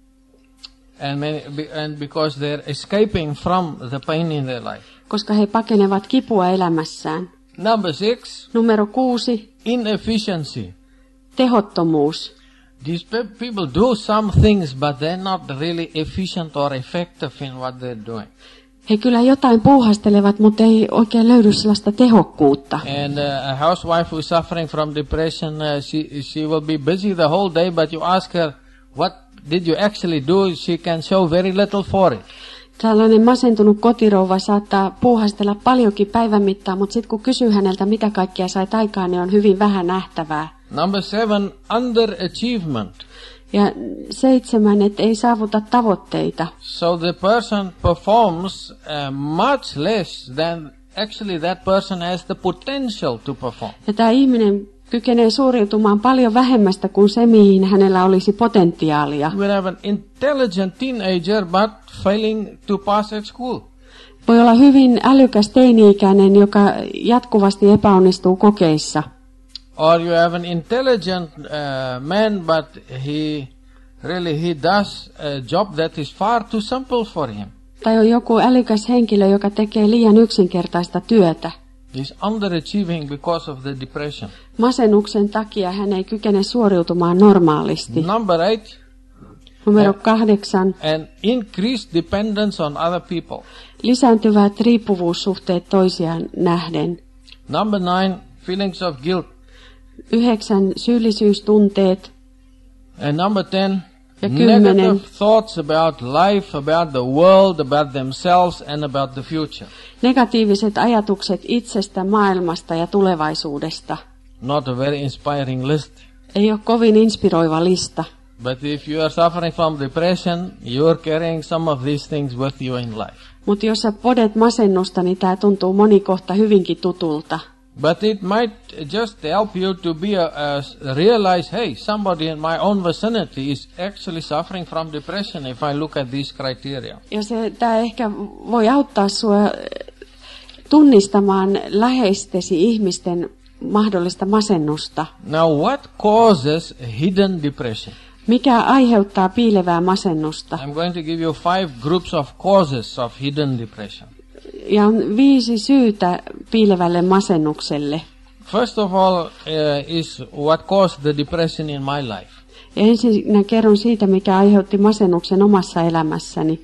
And because they're escaping from the pain in their life. Koska he pakenevat kipua elämässään. Number 6. Numero 6. Inefficiency. Tehottomuus. These people do some things, but they're not really efficient or effective in what they're doing. He kyllä jotain puuhastelevat, mutta ei oikein löydy sellaista tehokkuutta. And a housewife who's suffering from depression, she will be busy the whole day, but you ask her, what did you actually do? She can show very little for it. Tällainen masentunut kotirouva saattaa puuhastella paljonkin päivän mittaan, mutta sitten kun kysyy häneltä, mitä kaikkea sait aikaan, niin on hyvin vähän nähtävää. Number 7, underachievement. Ja 7, että ei saavuta tavoitteita. So the person performs much less than actually that person has the potential to perform. Ja tämä ihminen kykenee suoriutumaan paljon vähemmästä kuin se, mihin hänellä olisi potentiaalia. We have an intelligent teenager but failing to pass at school. Voi olla hyvin älykäs teini-ikäinen, joka jatkuvasti epäonnistuu kokeissa. Or you have an intelligent man, but he does a job that is far too simple for him. Tai on joku älykäs henkilö, joka tekee liian yksinkertaista työtä. He's underachieving because of the depression. Masennuksen takia hän ei kykene suoriutumaan normaalisti. Number 8. Numero 8. And increased dependence on other people. Lisääntyvät riippuvuussuhteet toisiaan nähden. Number 9. Feelings of guilt. 9. Syyllisyystunteet. And number 10. Ja 10. Negative thoughts about life, about the world, about themselves and about the future. Negatiiviset ajatukset itsestä, maailmasta ja tulevaisuudesta. Not a very inspiring list. Ei ole kovin inspiroiva lista. But if you are suffering from depression, you are carrying some of these things with you in life. Mutta jos sä podet masennusta, niin tämä tuntuu monikohta hyvinkin tutulta. But it might just help you to realize, hey, somebody in my own vicinity is actually suffering from depression if I look at these criteria. Ja tämä ehkä voi auttaa sua tunnistamaan läheistesi ihmisten mahdollista masennusta. Now, what causes hidden depression? Mikä aiheuttaa piilevää masennusta? I'm going to give you 5 groups of causes of hidden depression. Ja on 5 syytä piilevälle masennukselle. First of all is what caused the depression in my life. Ja ensin kerron siitä, mikä aiheutti masennuksen omassa elämässäni.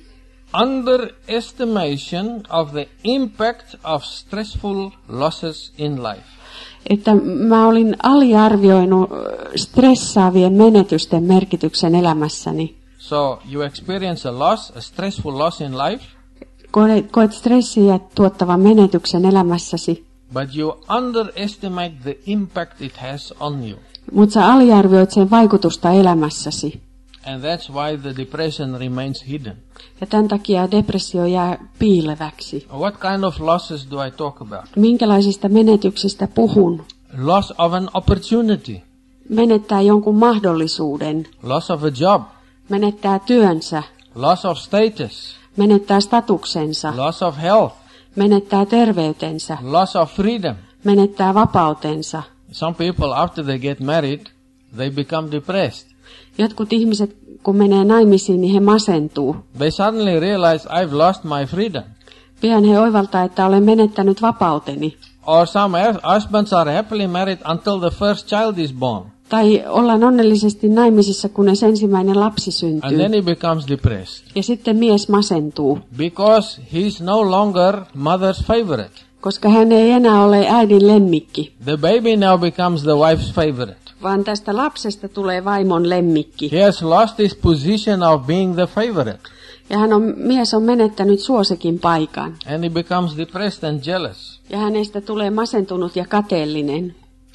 Underestimation of the impact of stressful losses in life. Että mä olin aliarvioinut stressaavien menetysten merkityksen elämässäni. So you experience a loss, a stressful loss in life. Koet stressiä tuottavan menetyksen elämässäsi. But you underestimate the impact it has on you. Mutta sä aliarvioit sen vaikutusta elämässäsi. And that's why the depression remains hidden. Ja tämän takia depressio jää piileväksi. What kind of losses do I talk about? Minkälaisista menetyksistä puhun? Loss of an opportunity. Menettää jonkun mahdollisuuden. Loss of a job. Menettää työnsä. Loss of status. Menettää statuksensa. Loss of health. Menettää terveytensä. Loss of freedom. Menettää vapautensa. Some people, after they get married, they become depressed. Jotkut ihmiset, kun menee naimisiin, niin he masentuu. They suddenly realize I've lost my freedom. Pian he oivaltaa, että olen menettänyt vapauteni. Or some husbands are happily married until the first child is born. Tai ollaan onnellisesti naimisissa, kunnes ensimmäinen lapsi syntyy. And then he becomes depressed. Ja sitten mies masentuu. Because he's no longer mother's favorite. Koska hän ei enää ole äidin lemmikki. The baby now becomes the wife's favorite. Vaan tästä lapsesta tulee vaimon lemmikki. He has lost his position of being the favorite. Ja mies on menettänyt suosikin paikan. And he becomes depressed and jealous. Ja hänestä tulee masentunut ja kateellinen.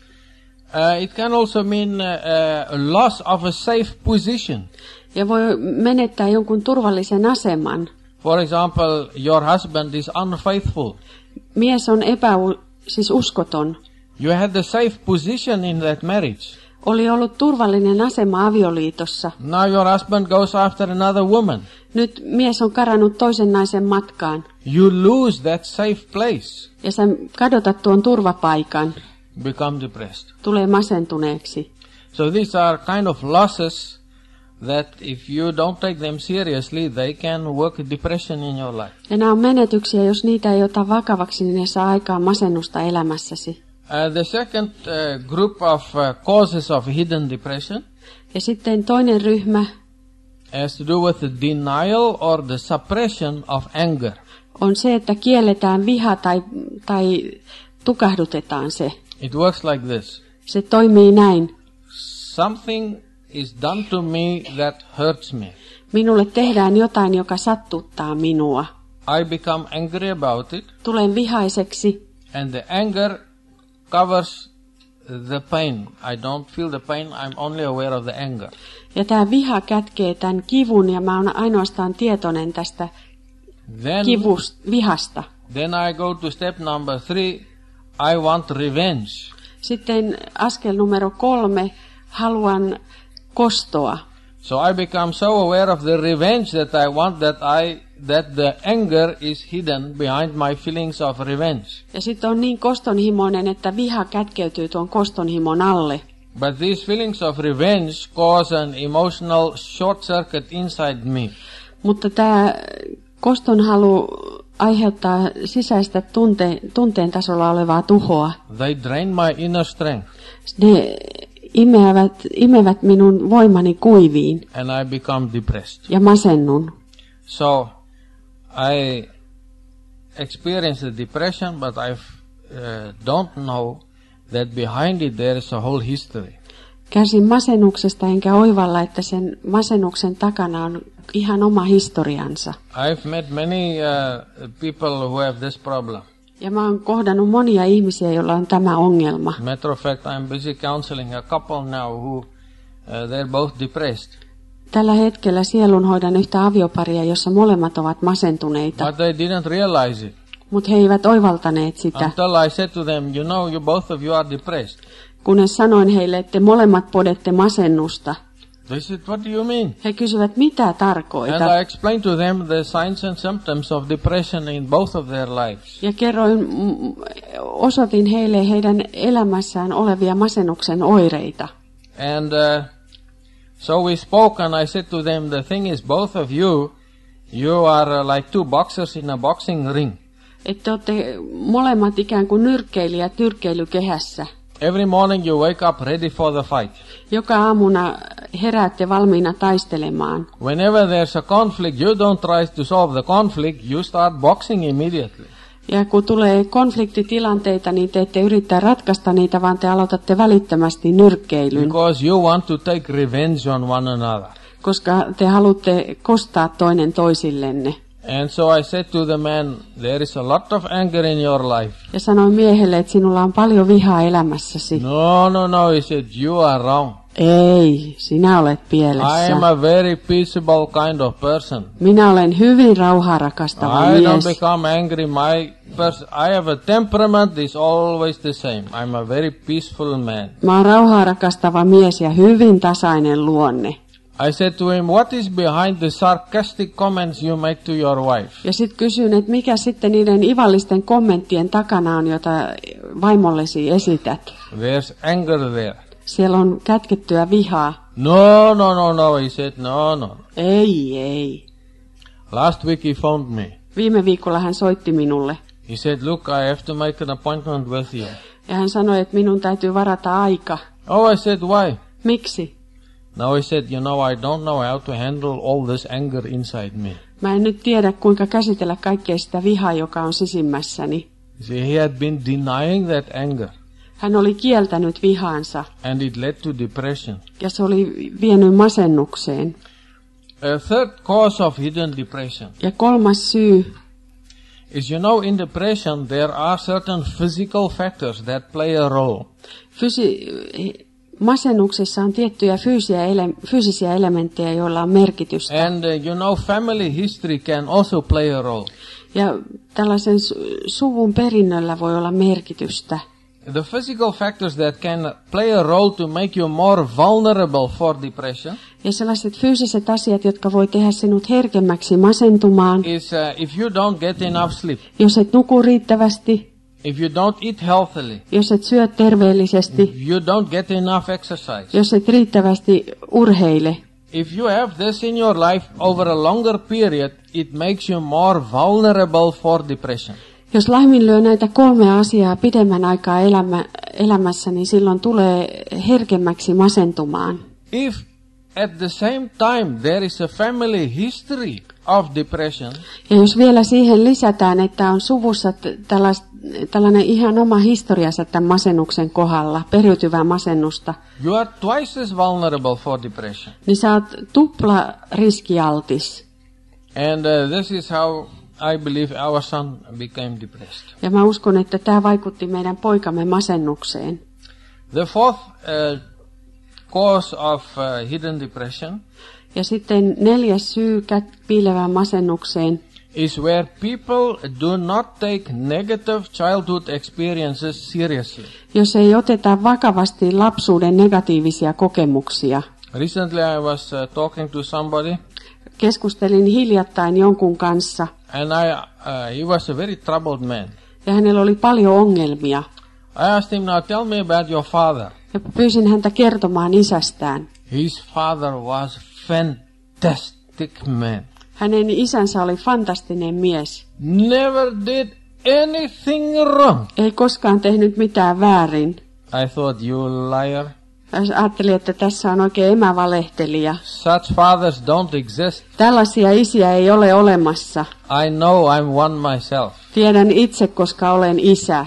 It can also mean loss of a safe position. Ja voi menettää jonkun turvallisen aseman. For example, your husband is unfaithful. Mies on uskoton. You had a safe position in that marriage. Oli ollut turvallinen asema avioliitossa. Now your husband goes after another woman. Nyt mies on karannut toisen naisen matkaan. You lose that safe place. Ja sä kadotat tuon turvapaikan. Become depressed. Tulee masentuneeksi. So these are kind of losses that if you don't take them seriously, they can work depression in your life. Ja nämä on menetyksiä, jos niitä ei ota vakavaksi, niin ne saa aikaan masennusta elämässäsi. The second group of causes of hidden depression Ja sitten toinen ryhmä has to do with the denial or the suppression of anger. on se, että kielletään viha tai tukahdutetaan se. It works like this. Se toimii näin. Something is done to me that hurts me. Minulle tehdään jotain, joka sattuttaa minua. I become angry about it, Tulen vihaiseksi and the anger covers the pain. I don't feel the pain, I'm only aware of the anger. ja tämä viha kätkee tämän kivun ja mä oon ainoastaan tietoinen tästä vihasta. Then I go to step number 3, I want revenge. Sitten askel numero 3, haluan kostoa. So I become so aware of the revenge that I want that the anger is hidden behind my feelings of revenge. Ja sitten on niin kostonhimoinen, että viha kätkeytyy tuon kostonhimon alle. But these feelings of revenge cause an emotional short circuit inside me. Mutta tämä kostonhalu aiheuttaa sisäistä tunteen tasolla olevaa tuhoa. They drain my inner strength. Ne imevät minun voimani kuiviin And I become depressed. ja masennun. So I experience the depression, but I don't know that behind it there is a whole history. Kärsin masennuksesta enkä oivalla, että sen masennuksen takana on ihan oma historiansa. I've met many people who have this problem. Ja mä oon kohdannut monia ihmisiä, joilla on tämä ongelma. Matter of fact, I'm busy counseling a couple now who they're both depressed. Tällä hetkellä sielunhoidan yhtä avioparia, jossa molemmat ovat masentuneita, But they didn't realize it mutta he eivät oivaltaneet sitä. until I said to them, you know, you both of you are depressed. Kunnes sanoin heille, että molemmat podette masennusta. They said, what do you mean? He kysyvät, mitä And tarkoitat? I explained to them the signs and symptoms of depression in both of their lives. Ja osoitin heille heidän elämässään olevia masennuksen oireita. And so we spoke, and I said to them, the thing is, both of you are like two boxers in a boxing ring. Että olette molemmat ikään kuin nyrkkeilijät nyrkkeilykehässä. Every morning you wake up ready for the fight. Joka aamuna heräätte valmiina taistelemaan. Whenever there's a conflict, you don't try to solve the conflict, you start boxing immediately. Ja kun tulee konfliktitilanteita, niin te ette yrittää ratkaista niitä, vaan te aloitatte välittömästi nyrkkeilyn. Because you want to take revenge on one another. Koska te haluatte kostaa toinen toisillenne. And so I said to the man, there is a lot of anger in your life. Ja sanoin miehelle, että sinulla on paljon vihaa elämässäsi. No, he said, you are wrong. Ei, sinä olet pielessä. I am a very peaceable kind of person. Minä olen hyvin rauhaa rakastava I mies. don't become angry. I have a temperament is always the same. I'm a very peaceful man. Mä oon rauhaa rakastava mies ja hyvin tasainen luonne. I said to him, what is behind the sarcastic comments you make to your wife? Ja sitten kysyin, että mikä sitten niiden ivallisten kommenttien takana on, jota vaimollesi esität. There's anger there. Siellä on kätkettyä vihaa. No, he said, no. Ei. Last week he phoned me. Viime viikolla hän soitti minulle. He said, look, I have to make an appointment with you. Ja hän sanoi, että minun täytyy varata aika. Oh, I said, why? Miksi? Now he said, you know, I don't know how to handle all this anger inside me. Mä en nyt tiedä, kuinka käsitellä kaikkea sitä vihaa, joka on sisimmässäni. See, he had been denying that anger. Hän oli kieltänyt vihaansa. And it led to depression. Ja se oli vienyt masennukseen. A third cause of hidden depression Ja kolmas syy is, you know, in depression there are certain physical factors that play a role. Masennuksessa on tiettyjä fyysisiä elementtejä, joilla on merkitystä. And, you know, family history can also play a role. Ja tällaisen suvun perinnöllä voi olla merkitystä. the physical factors that can play a role to make you more vulnerable for depression Ja sellaiset fyysiset asiat, jotka voi tehdä sinut herkemmäksi masentumaan, is if you don't get enough sleep, jos et nuku riittävästi, if you don't eat healthily, jos et syö terveellisesti, if you don't get enough exercise. jos et riittävästi urheile. If you have this in your life over a longer period, it makes you more vulnerable for depression. Jos laiminlyö näitä 3 asiaa pidemmän aikaa elämässä, niin silloin tulee herkemmäksi masentumaan. If at the same time there is a family history of depression, Ja jos vielä siihen lisätään, että on suvussa tällainen ihan oma historiansa tämän masennuksen kohdalla, periytyvää masennusta, you are twice as vulnerable for depression. niin sä oot tupla riskialtis. And this is how I believe our son became depressed. Ja mä uskon, että tämä vaikutti meidän poikamme masennukseen. The fourth cause of hidden depression Ja sitten 4. syy piilevään masennukseen is where people do not take negative childhood experiences seriously. jos ei oteta vakavasti lapsuuden negatiivisia kokemuksia. Recently I was talking to somebody Keskustelin hiljattain jonkun kanssa, and he was a very troubled man. ja hänellä oli paljon ongelmia. I asked him, now tell me about your father. Ja pyysin häntä kertomaan isästään. His father was fantastic man. Hänen isänsä oli fantastinen mies. Never did anything wrong. Ei koskaan tehnyt mitään väärin. I thought, you liar. Ajattelin, että tässä on oikein emävalehtelija. Such fathers don't exist. Tällaisia isiä ei ole olemassa. I know I'm one myself. Tiedän itse, koska olen isä.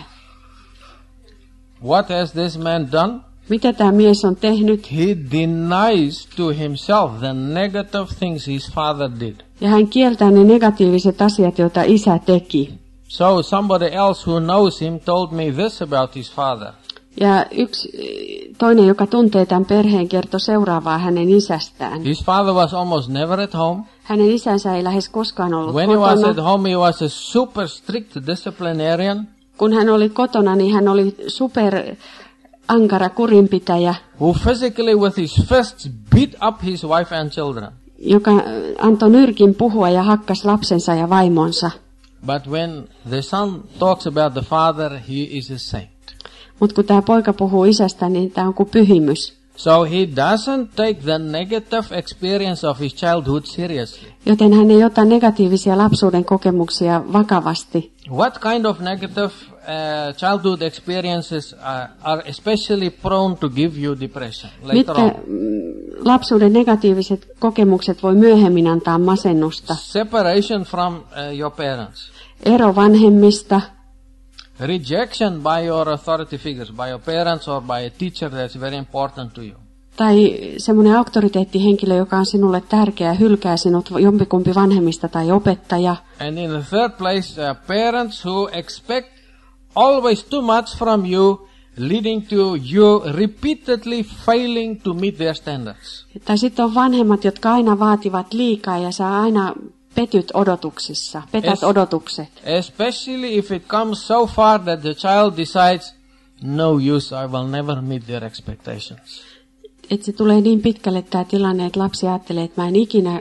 What has this man done? Mitä tämä mies on tehnyt? He denies to himself the negative things his father did. Ja hän kieltää ne negatiiviset asiat, joita isä teki. So somebody else who knows him told me this about his father. Ja toinen, joka tuntee tämän perheen, kertoi seuraavaa hänen isästään. His father was almost never at home. Hänen isänsä ei lähes koskaan ollut When he was at kotona. home, he was a super strict disciplinarian Kun hän oli kotona, niin hän oli super ankara kurinpitäjä, who physically with his fists beat up his wife and children. joka antoi nyrkin puhua ja hakkas lapsensa ja vaimonsa. But when the son talks about the father, he is a saint. Mutta kun tämä poika puhuu isästä, niin tämä on kuin pyhimys. So he doesn't take the negative experience of his childhood seriously. Joten hän ei ota negatiivisia lapsuuden kokemuksia vakavasti. What kind of negative childhood experiences are especially prone to give you depression later Mitkä on? lapsuuden negatiiviset kokemukset voi myöhemmin antaa masennusta? Separation from your parents. Ero vanhemmista, Rejection by your authority figures, by your parents or by a teacher that's very important to you. tai semmoinen auktoriteettihenkilö, joka on sinulle tärkeä, hylkää sinut jompikumpi vanhemmista tai opettaja. And in the third place, parents who expect always too much from you, leading to you repeatedly failing to meet their standards. Tai sitten on vanhemmat, jotka aina vaativat liikaa ja sä aina petät odotukset. Especially if it comes so far that the child decides, no use, I will never meet their expectations. Että se tulee niin pitkälle tämä tilanne, että lapsi ajattelee, että mä en ikinä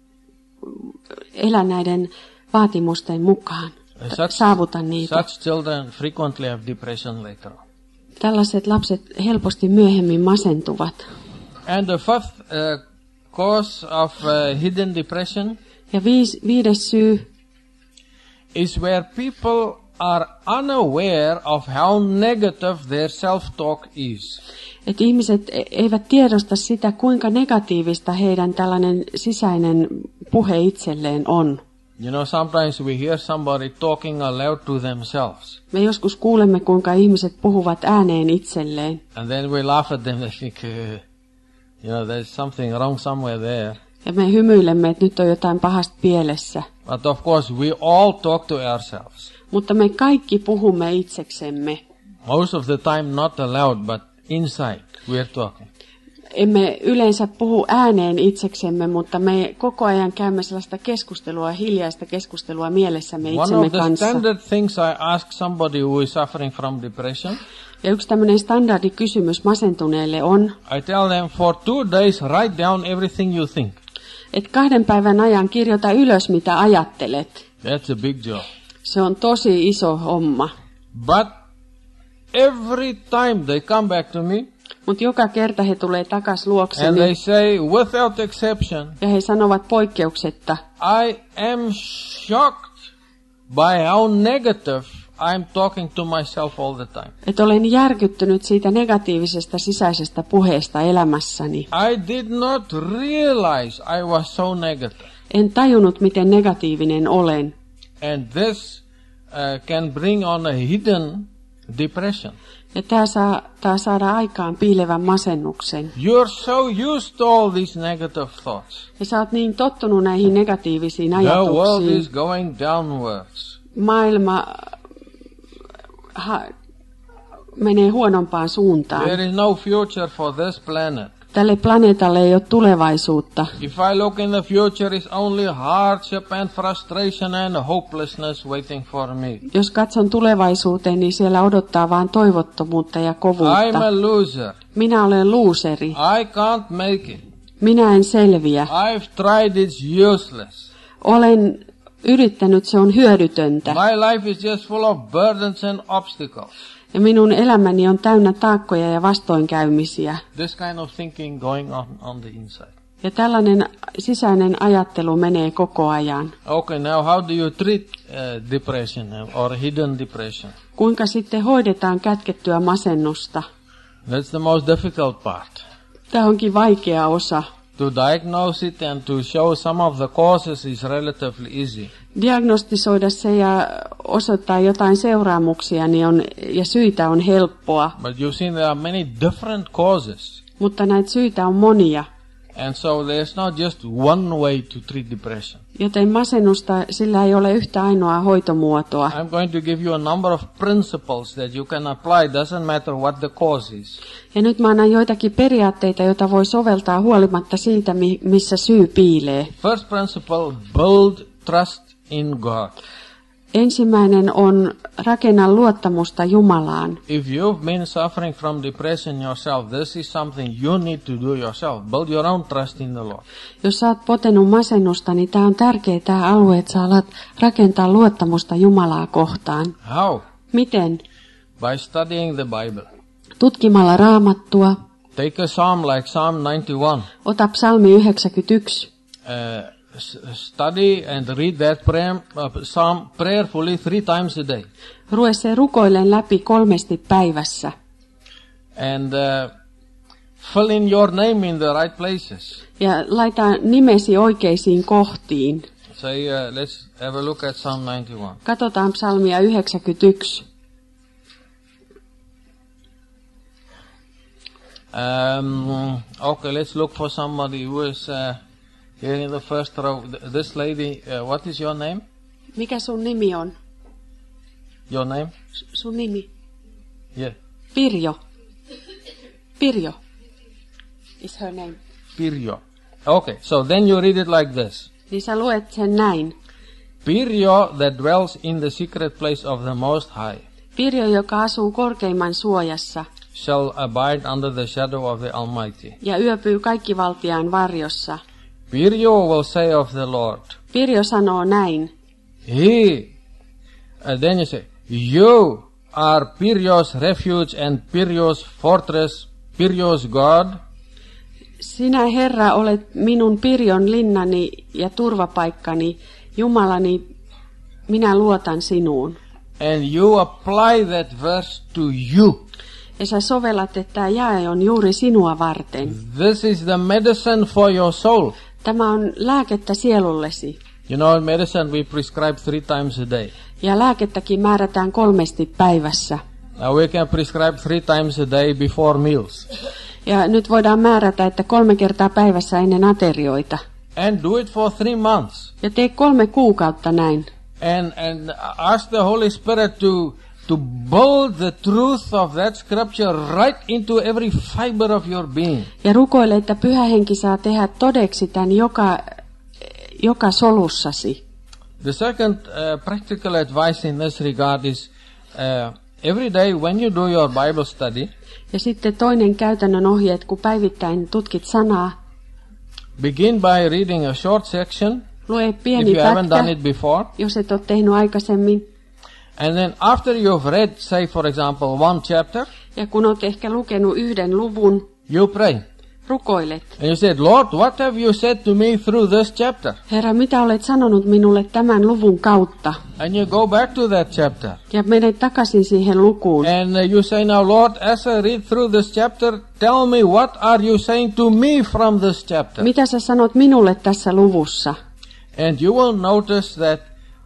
elä näiden vaatimusten mukaan, saavuta niitä. Such children frequently have depression later on. Tällaiset lapset helposti myöhemmin masentuvat. And the fifth cause of hidden depression Ja 5. syy is where people are unaware of how negative their self-talk is. että ihmiset eivät tiedosta sitä, kuinka negatiivista heidän tällainen sisäinen puhe itselleen on. You know, sometimes we hear somebody talking aloud to themselves. Me joskus kuulemme, kuinka ihmiset puhuvat ääneen itselleen. And then we laugh at them and think, there's something wrong somewhere there. Ja me hymyilemme, että nyt on jotain pahasta pielessä. But of course, we all talk to ourselves. Mutta me kaikki puhumme itseksemme. Most of the time not aloud, but inside we're talking. emme yleensä puhu ääneen itseksemme, mutta me koko ajan käymme sellaista keskustelua, hiljaista keskustelua mielessämme One itsemme of the kanssa. standard things I ask somebody who is suffering from depression, Ja yksi tämmöinen standardikysymys masentuneelle on, I tell them for 2 days write down everything you think. että 2 päivän ajan kirjoita ylös, mitä ajattelet. That's a big job. Se on tosi iso homma. But every time they come back to me Mutta joka kerta he tulee takas and luokseni they say without exception, ja he sanovat poikkeuksetta, I am shocked by how negative I'm talking to myself all the time. että olen järkyttynyt siitä negatiivisesta sisäisestä puheesta elämässäni. I did not realize I was so negative. En tajunnut, miten negatiivinen olen. And this can bring on a hidden depression. Ja tämä saattaa saada aikaan piilevän masennuksen. You're so used to all these negative thoughts. Ja sä oot niin tottunut näihin negatiivisiin The world ajatuksiin. is going downwards. Maailma menee huonompaan suuntaan. There is no future for this planet. Tälle planeetalle ei ole tulevaisuutta. If I look in the future, it's only hardship and frustration and hopelessness waiting for me. Jos katson tulevaisuuteen, niin siellä odottaa vain toivottomuutta ja I'm kovuutta. a loser. Minä olen luuseri. I can't make it. Minä en selviä. I've tried, it's useless. Olen yrittänyt, se on hyödytöntä. My life is just full of burdens and obstacles. Ja minun elämäni on täynnä taakkoja ja vastoinkäymisiä. This kind of thinking going on the inside. Ja tällainen sisäinen ajattelu menee koko ajan. Okay, now how do you treat depression or hidden depression? Kuinka sitten hoidetaan kätkettyä masennusta? That's the most difficult part. Tämä onkin vaikea osa. To diagnose it and to show some of the causes is relatively easy. Diagnostisoida se ja osoittaa jotain seuraamuksia ja syitä on helppoa, But you see there are many different causes. mutta näitä syitä on monia. And so there's not just one way to treat depression. Joten masennusta, sillä ei ole yhtä ainoaa hoitomuotoa. I'm going to give you a number of principles that you can apply. Doesn't matter what the cause is. Ja nyt mä annan joitakin periaatteita, joita voi soveltaa huolimatta siitä, missä syy piilee. First principle, build trust in God. Ensimmäinen on rakenna luottamusta Jumalaan. If you've been suffering from depression yourself, this is something you need to do yourself. Build your own trust in the Lord. Jos sä oot potenut masennusta, niin tämä on tärkeä tämä alue, että sä alat rakentaa luottamusta Jumalaa kohtaan. How? Miten? By studying the Bible. Tutkimalla Raamattua. Take a psalm like Psalm 91. Ota psalmi 91. Study and read that psalm prayerfully 3 times a day. Lue se rukoillen läpi 3 päivässä. And fill in your name in the right places. Ja laita nimesi oikeisiin kohtiin. Say, let's have a look at Psalm 91. Katsotaan psalmia 91. Okay, let's look for somebody who is here in the first row. This lady, what is your name? Mikä sun nimi on? Your name? Sun nimi? Yeah. Pirjo. Pirjo is her name. Pirjo. Okay, so then you read it like this. Niin sä luet sen näin. Pirjo that dwells in the secret place of the Most High Pirjo, joka asuu korkeimman suojassa shall abide under the shadow of the Almighty. ja yöpyy kaikkivaltiaan varjossa. Pirjo will say of the Lord, Pirjo sanoo näin. then you say, you are Pirjo's refuge and Pirjo's fortress, Pirjo's God. Sinä, Herra, olet minun Pirjon linnani ja turvapaikkani, Jumalani, minä luotan sinuun. And you apply that verse to you. Ja sä sovellat, että tämä jae on juuri sinua varten. This is the medicine for your soul. Tämä on lääkettä sielullesi. You know, in medicine we prescribe 3 times a day. Ja lääkettäkin määrätään 3 päivässä. Now we can prescribe 3 times a day before meals. Ja nyt voidaan määrätä, että 3 kertaa päivässä ennen aterioita. And do it for 3 months. Ja tee 3 kuukautta näin. And ask the Holy Spirit to to build the truth of that scripture right into every fiber of your being. Ja rukoile, että Pyhä Henki saa tehdä todeksi tämän joka solussasi. The second practical advice in this regard is every day when you do your Bible study, Ja sitten toinen käytännön ohje, että kun päivittäin tutkit sanaa, begin by reading a short section lue if pieni you haven't pätkä, done it before. jos et ole tehnyt aikaisemmin. And then after you've read, say for example, one chapter, Ja kun olet ehkä lukenut yhden luvun, you pray. rukoilet. And you said, Lord, what have you said to me through this chapter? Herra, mitä olet sanonut minulle tämän luvun kautta? And you go back to that chapter. Ja menet takaisin siihen lukuun. And you say, now Lord, as I read through this chapter, tell me what are you saying to me from this chapter? Mitä sä sanot minulle tässä luvussa? And you will notice that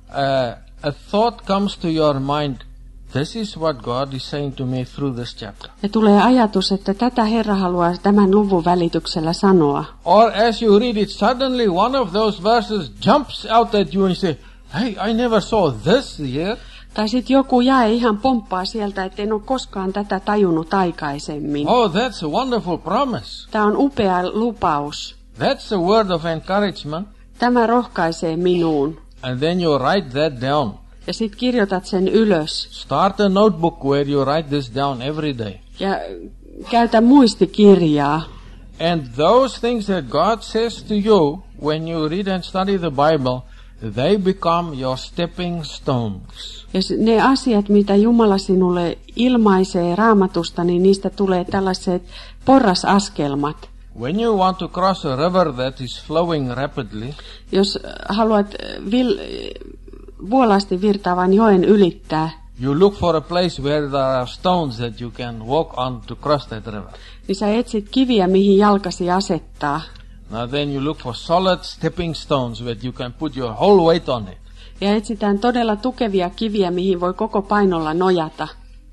a thought comes to your mind. This is what God is saying to me through this chapter. Ja tulee ajatus, että tätä Herra haluaa tämän luvun välityksellä sanoa. Or as you read it, suddenly one of those verses jumps out at you and you say, hey, I never saw this here. Tai sitten joku jae ihan pomppaa sieltä, että en ole koskaan tätä tajunnut aikaisemmin. Oh, that's a wonderful promise. Tämä on upea lupaus. That's a word of encouragement. Tämä rohkaisee minuun. And then you write that down. Ja sitten kirjoitat sen ylös. Start a notebook where you write this down every day. Ja käytä muistikirjaa. And those things that God says to you when you read and study the Bible, they become your stepping stones. Ja ne asiat, mitä Jumala sinulle ilmaisee Raamatusta, niin niistä tulee tällaiset porrasaskelmat. When you want to cross a river that is flowing rapidly, Jos haluat vuolaasti virtaavan joen ylittää, you look for a place where there are stones that you can walk on to cross that river. niin sä etsit kiviä, mihin jalkasi asettaa. Now then you look for solid stepping stones where you can put your whole weight on it. Ja etsitään todella tukevia kiviä, mihin voi koko painolla nojata.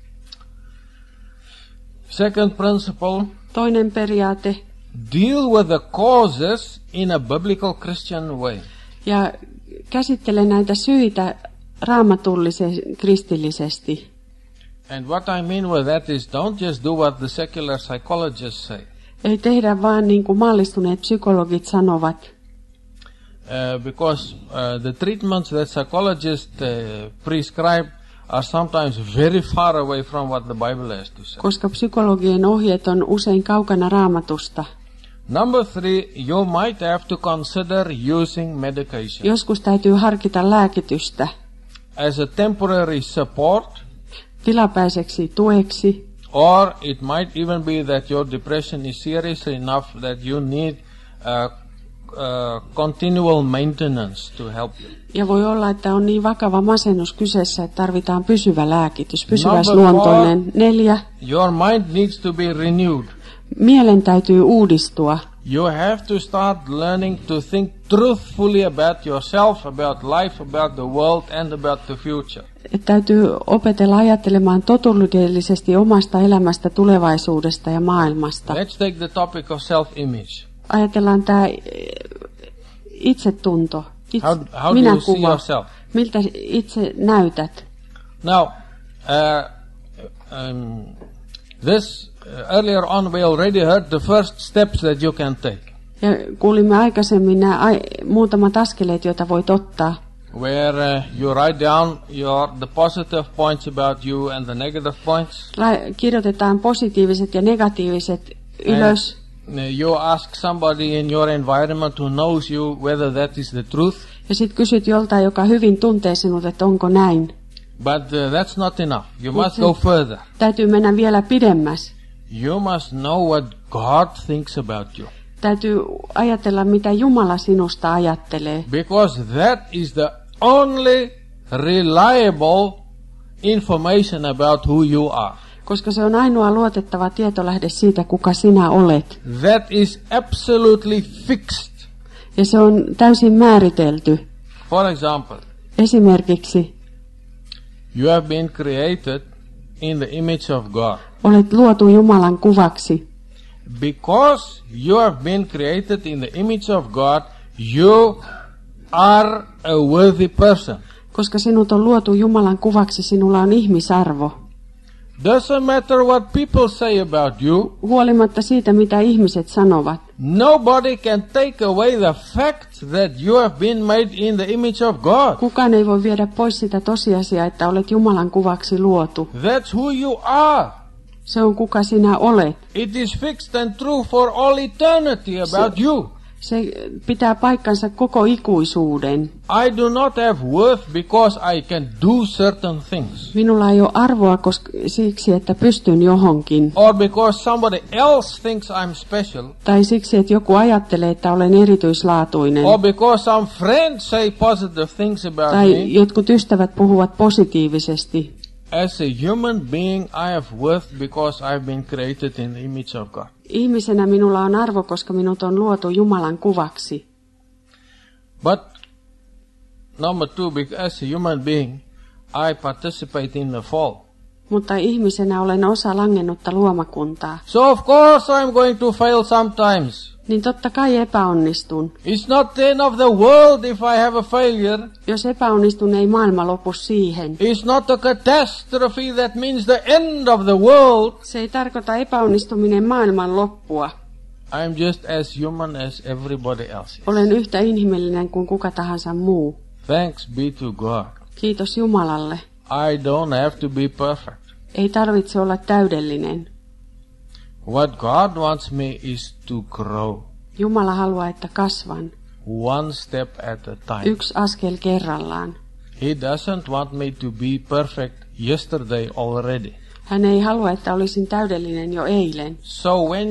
Second principle, Toinen periaate, deal with the causes in a biblical Christian way. ja käsittele näitä syitä kristillisesti. And what I mean with that is don't just do what the secular psychologists say. Ei tehdä vaan niin kuin mallistuneet psykologit sanovat. Because the treatments that psychologists prescribe are sometimes very far away from what the Bible has to say. Koska psykologien ohjeet on usein kaukana Raamatusta. Number 3, you might have to consider using medication Joskus täytyy harkita lääkitystä as a temporary support, tilapäiseksi tueksi. or it might even be that your depression is serious enough that you need continual maintenance to help you. Ja voi olla, että on niin vakava masennus kyseessä, että tarvitaan pysyvä lääkitys, pysyväisluontoinen. 4. Your mind needs to be renewed. Mielen täytyy uudistua. You have to start learning to think truthfully about yourself, about life, about the world, and about the future. Et täytyy opetella ajattelemaan totuudellisesti omasta elämästä, tulevaisuudesta ja maailmasta. Let's take the topic of self-image. Ajatellaan tämä itsetunto, How do you see minäkuva. yourself? Miltä itse näytät? Now, earlier on we already heard the first steps that you can take, Ja kuulimme aikaisemmin nämä muutamat askeleet, joita voit ottaa. where you write down the positive points about you and the negative points. Kirjoitetaan positiiviset ja negatiiviset ylös. You ask somebody in your environment who knows you whether that is the truth. Ja sitten kysyt joltain, joka hyvin tuntee sinut, että onko näin. But that's not enough. You must go further. Täytyy mennä vielä pidemmäs. You must know what God thinks about you. Täytyy ajatella, mitä Jumala sinusta ajattelee. Because that is the only reliable information about who you are. Koska se on ainoa luotettava tietolähde siitä, kuka sinä olet. That is absolutely fixed. Ja se on täysin määritelty. For example, Esimerkiksi, you have been created in the image of God. olet luotu Jumalan kuvaksi. Because you have been created in the image of God, you are a worthy person. Koska sinut on luotu Jumalan kuvaksi, sinulla on ihmisarvo. Doesn't matter what people say about you. Huolimatta siitä, mitä ihmiset sanovat. Nobody can take away the fact that you have been made in the image of God. Kukaan ei voi viedä pois sitä tosiasiaa, että olet Jumalan kuvaksi luotu. That's who you are. Se on kuka sinä olet. It is fixed and true for all eternity about you. Se pitää paikkansa koko ikuisuuden. I do not have worth because I can do certain things. Minulla ei ole arvoa siksi, että pystyn johonkin. Or because somebody else thinks I'm special. Tai siksi, että joku ajattelee, että olen erityislaatuinen. Or because some friends say positive things about Tai me. jotkut ystävät puhuvat positiivisesti. As a human being, I have worth because I've been created in the image of God. Ihmisenä minulla on arvo, koska minut on luotu Jumalan kuvaksi. But number two, as a human being, I participate in the fall. Mutta ihmisenä olen osa langennutta luomakuntaa. So of course I'm going to fail sometimes. Niin totta kai epäonnistun. It's not the end of the world if I have a failure. Jos epäonnistun, ei maailma lopu siihen. It's not a catastrophe that means the end of the world. Se ei tarkoita epäonnistuminen maailman loppua. I'm just as human as everybody else is. Olen yhtä inhimillinen kuin kuka tahansa muu. Thanks be to God. Kiitos Jumalalle. I don't have to be perfect. Ei tarvitse olla täydellinen. What God wants me is to grow. Jumala haluaa, että kasvan. One step at a time. Yksi askel kerrallaan. He doesn't want me to be perfect yesterday already. Hän ei halua, että olisin täydellinen jo eilen. So when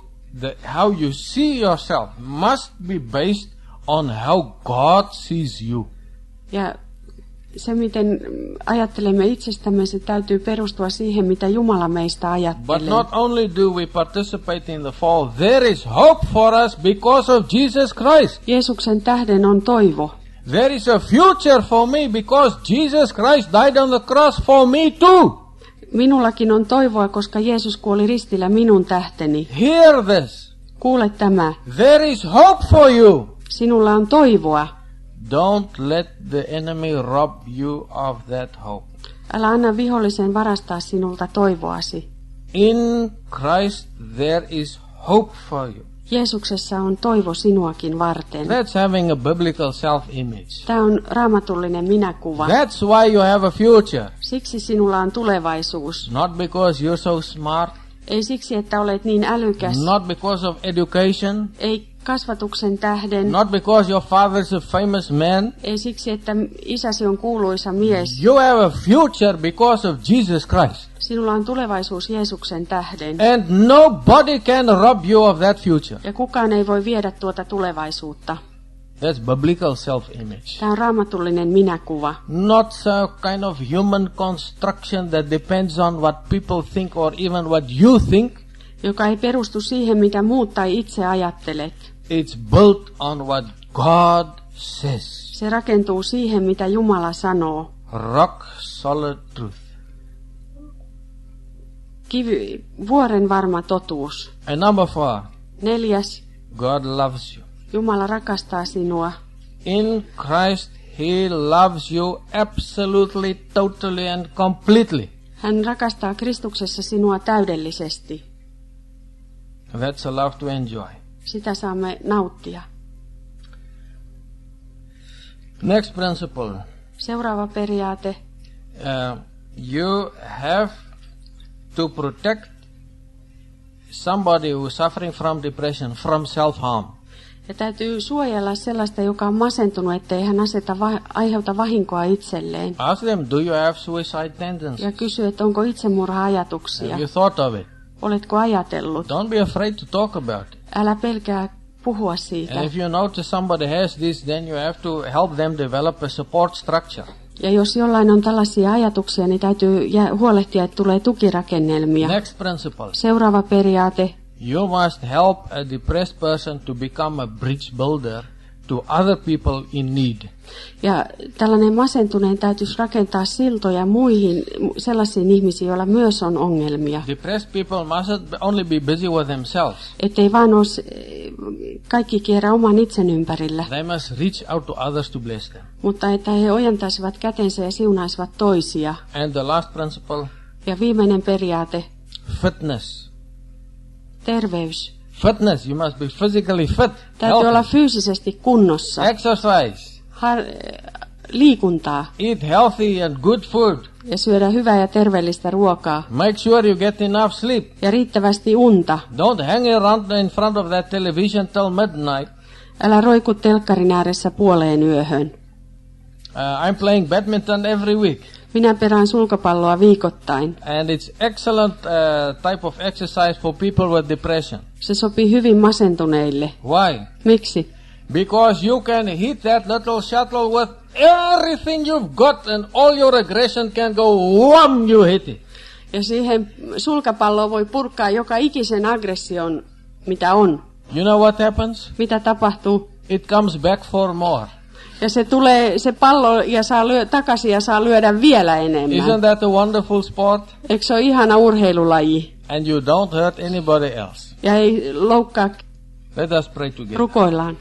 how you see yourself must be based on how God sees you. Ja se, miten ajattelemme itsestämme, se täytyy perustua siihen, mitä Jumala meistä ajattelee. But not only do we participate in the fall, there is hope for us because of Jesus Christ. Jeesuksen tähden on toivo. There is a future for me because Jesus Christ died on the cross for me too. Minullakin on toivoa, koska Jeesus kuoli ristillä minun tähteni. Hear this. Kuule tämä. There is hope for you. Sinulla on toivoa. Don't let the enemy rob you of that hope. Älä anna vihollisen varastaa sinulta toivoasi. In Christ there is hope for you. Jeesuksessa on toivo sinuakin varten. That's having a biblical self-image. Tämä on raamatullinen minäkuva. That's why you have a future. Siksi sinulla on tulevaisuus. Not because you're so smart. Ei siksi, että olet niin älykäs. Not because of education. Ei kasvatuksen tähden. Not because your father's a famous man. Ei siksi, että isäsi on kuuluisa mies. You have a future because of Jesus Christ. Sinulla on tulevaisuus Jeesuksen tähden. And nobody can rob you of that future. Ja kukaan ei voi viedä tuota tulevaisuutta. That's biblical self-image. Tämä on raamatullinen minäkuva. Not some kind of human construction that depends on what people think or even what you think. Joka ei perustu siihen, mitä muut tai itse ajattelet. It's built on what God says. Se rakentuu siihen, mitä Jumala sanoo. Rock solid truth. Vuoren varma totuus. And number 4. 4. God loves you. Jumala rakastaa sinua. In Christ He loves you absolutely, totally and completely. Hän rakastaa Kristuksessa sinua täydellisesti. That's a love to enjoy. Sitä saamme nauttia. Next principle. Seuraava periaate. You have to protect somebody who is suffering from depression from self-harm. Ja täytyy suojella sellaista, joka on masentunut, ettei hän aiheuta vahinkoa itselleen. Ask them, do you have suicide tendencies? Ja kysy, että onko itsemurha-ajatuksia. Have you thought of it? Oletko ajatellut? Don't be afraid to talk about it. Älä pelkää puhua siitä. And if you notice somebody has this, then you have to help them develop a support structure. Ja jos jollain on tällaisia ajatuksia, niin täytyy huolehtia, että tulee tukirakennelmia. Next principle. Seuraava periaate. You must help a depressed person to become a bridge builder to other people in need. Ja tällainen masentuneen täytyisi rakentaa siltoja muihin sellaisiin ihmisiin, joilla myös on ongelmia. Depressed people mustn't only be busy with themselves. Ettei vaan olisi kaikki kierrä oman itsen ympärillä, They must reach out to others to bless them. mutta että he ojentaisivat kätensä ja siunaisivat toisia. And the last principle, Ja viimeinen periaate, fitness. terveys. Fitness, you must be physically fit, Täytyy olla healthy. fyysisesti kunnossa, Exercise, liikuntaa eat healthy and good food. ja syödä hyvää ja terveellistä ruokaa Make sure you get enough sleep. ja riittävästi unta. Don't hang around in front of that television till midnight. Älä roiku telkkarin ääressä puoleen yöhön. I'm playing badminton every week. Minä perään sulkapalloa viikoittain. And it's excellent type of exercise for people with depression. Se sopii hyvin masentuneille. Why? Miksi? Because you can hit that little shuttle with everything you've got and all your aggression can go wham, you hit it. Ja siihen sulkapalloon voi purkaa joka ikisen aggression, mitä on. You know what happens? Mitä tapahtuu? It comes back for more. Ja se tulee se pallo ja saa takaisin ja saa lyödä vielä enemmän. Isn't that a wonderful sport? Eikö se ole ihana urheilulaji? And you don't hurt anybody else. Ja ei loukkaa, Let us pray together. rukoillaan.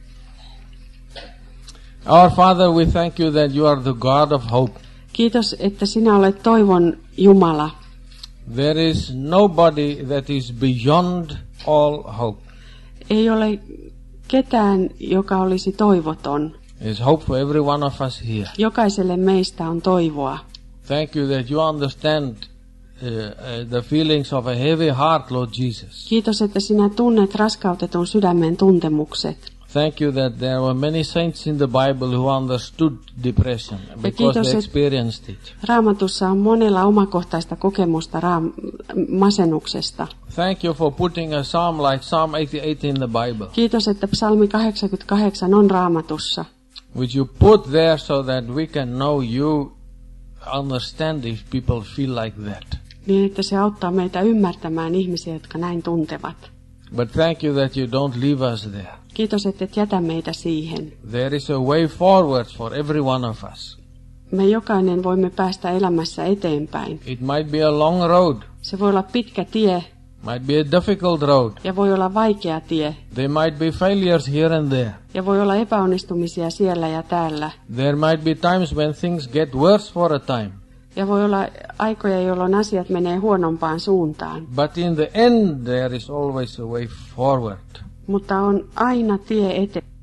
Our Father, we thank you that you are the God of hope. Kiitos, että sinä olet toivon Jumala. There is nobody that is beyond all hope. Ei ole ketään, joka olisi toivoton. There's hope for every one of us here. Jokaiselle meistä on toivoa. Thank you that you understand the feelings of a heavy heart, Lord Jesus. Kiitos, että sinä tunnet raskautetun sydämen tuntemukset. Thank you that there were many saints in the Bible who understood depression because kiitos, they että experienced it. Raamatussa on monella omakohtaista kokemusta masennuksesta. Thank you for putting a psalm like Psalm 88 in the Bible, Kiitos, että psalmi 88 on Raamatussa. which you put there so that we can know you understand if people feel like that. Niin, että se auttaa meitä ymmärtämään ihmisiä, jotka näin tuntevat. But thank you that you don't leave us there. Kiitos, että et jätä meitä siihen. There is a way forward for every one of us. Me jokainen voimme päästä elämässä eteenpäin. It might be a long road, Se voi olla pitkä tie might be a difficult road. ja voi olla vaikea tie. There might be failures here and there. Ja voi olla epäonnistumisia siellä ja täällä. There might be times when things get worse for a time. Ja voi olla aikoja, jolloin asiat menee huonompaan suuntaan. But in the end, there is always a way forward. Mutta on aina tie eteen.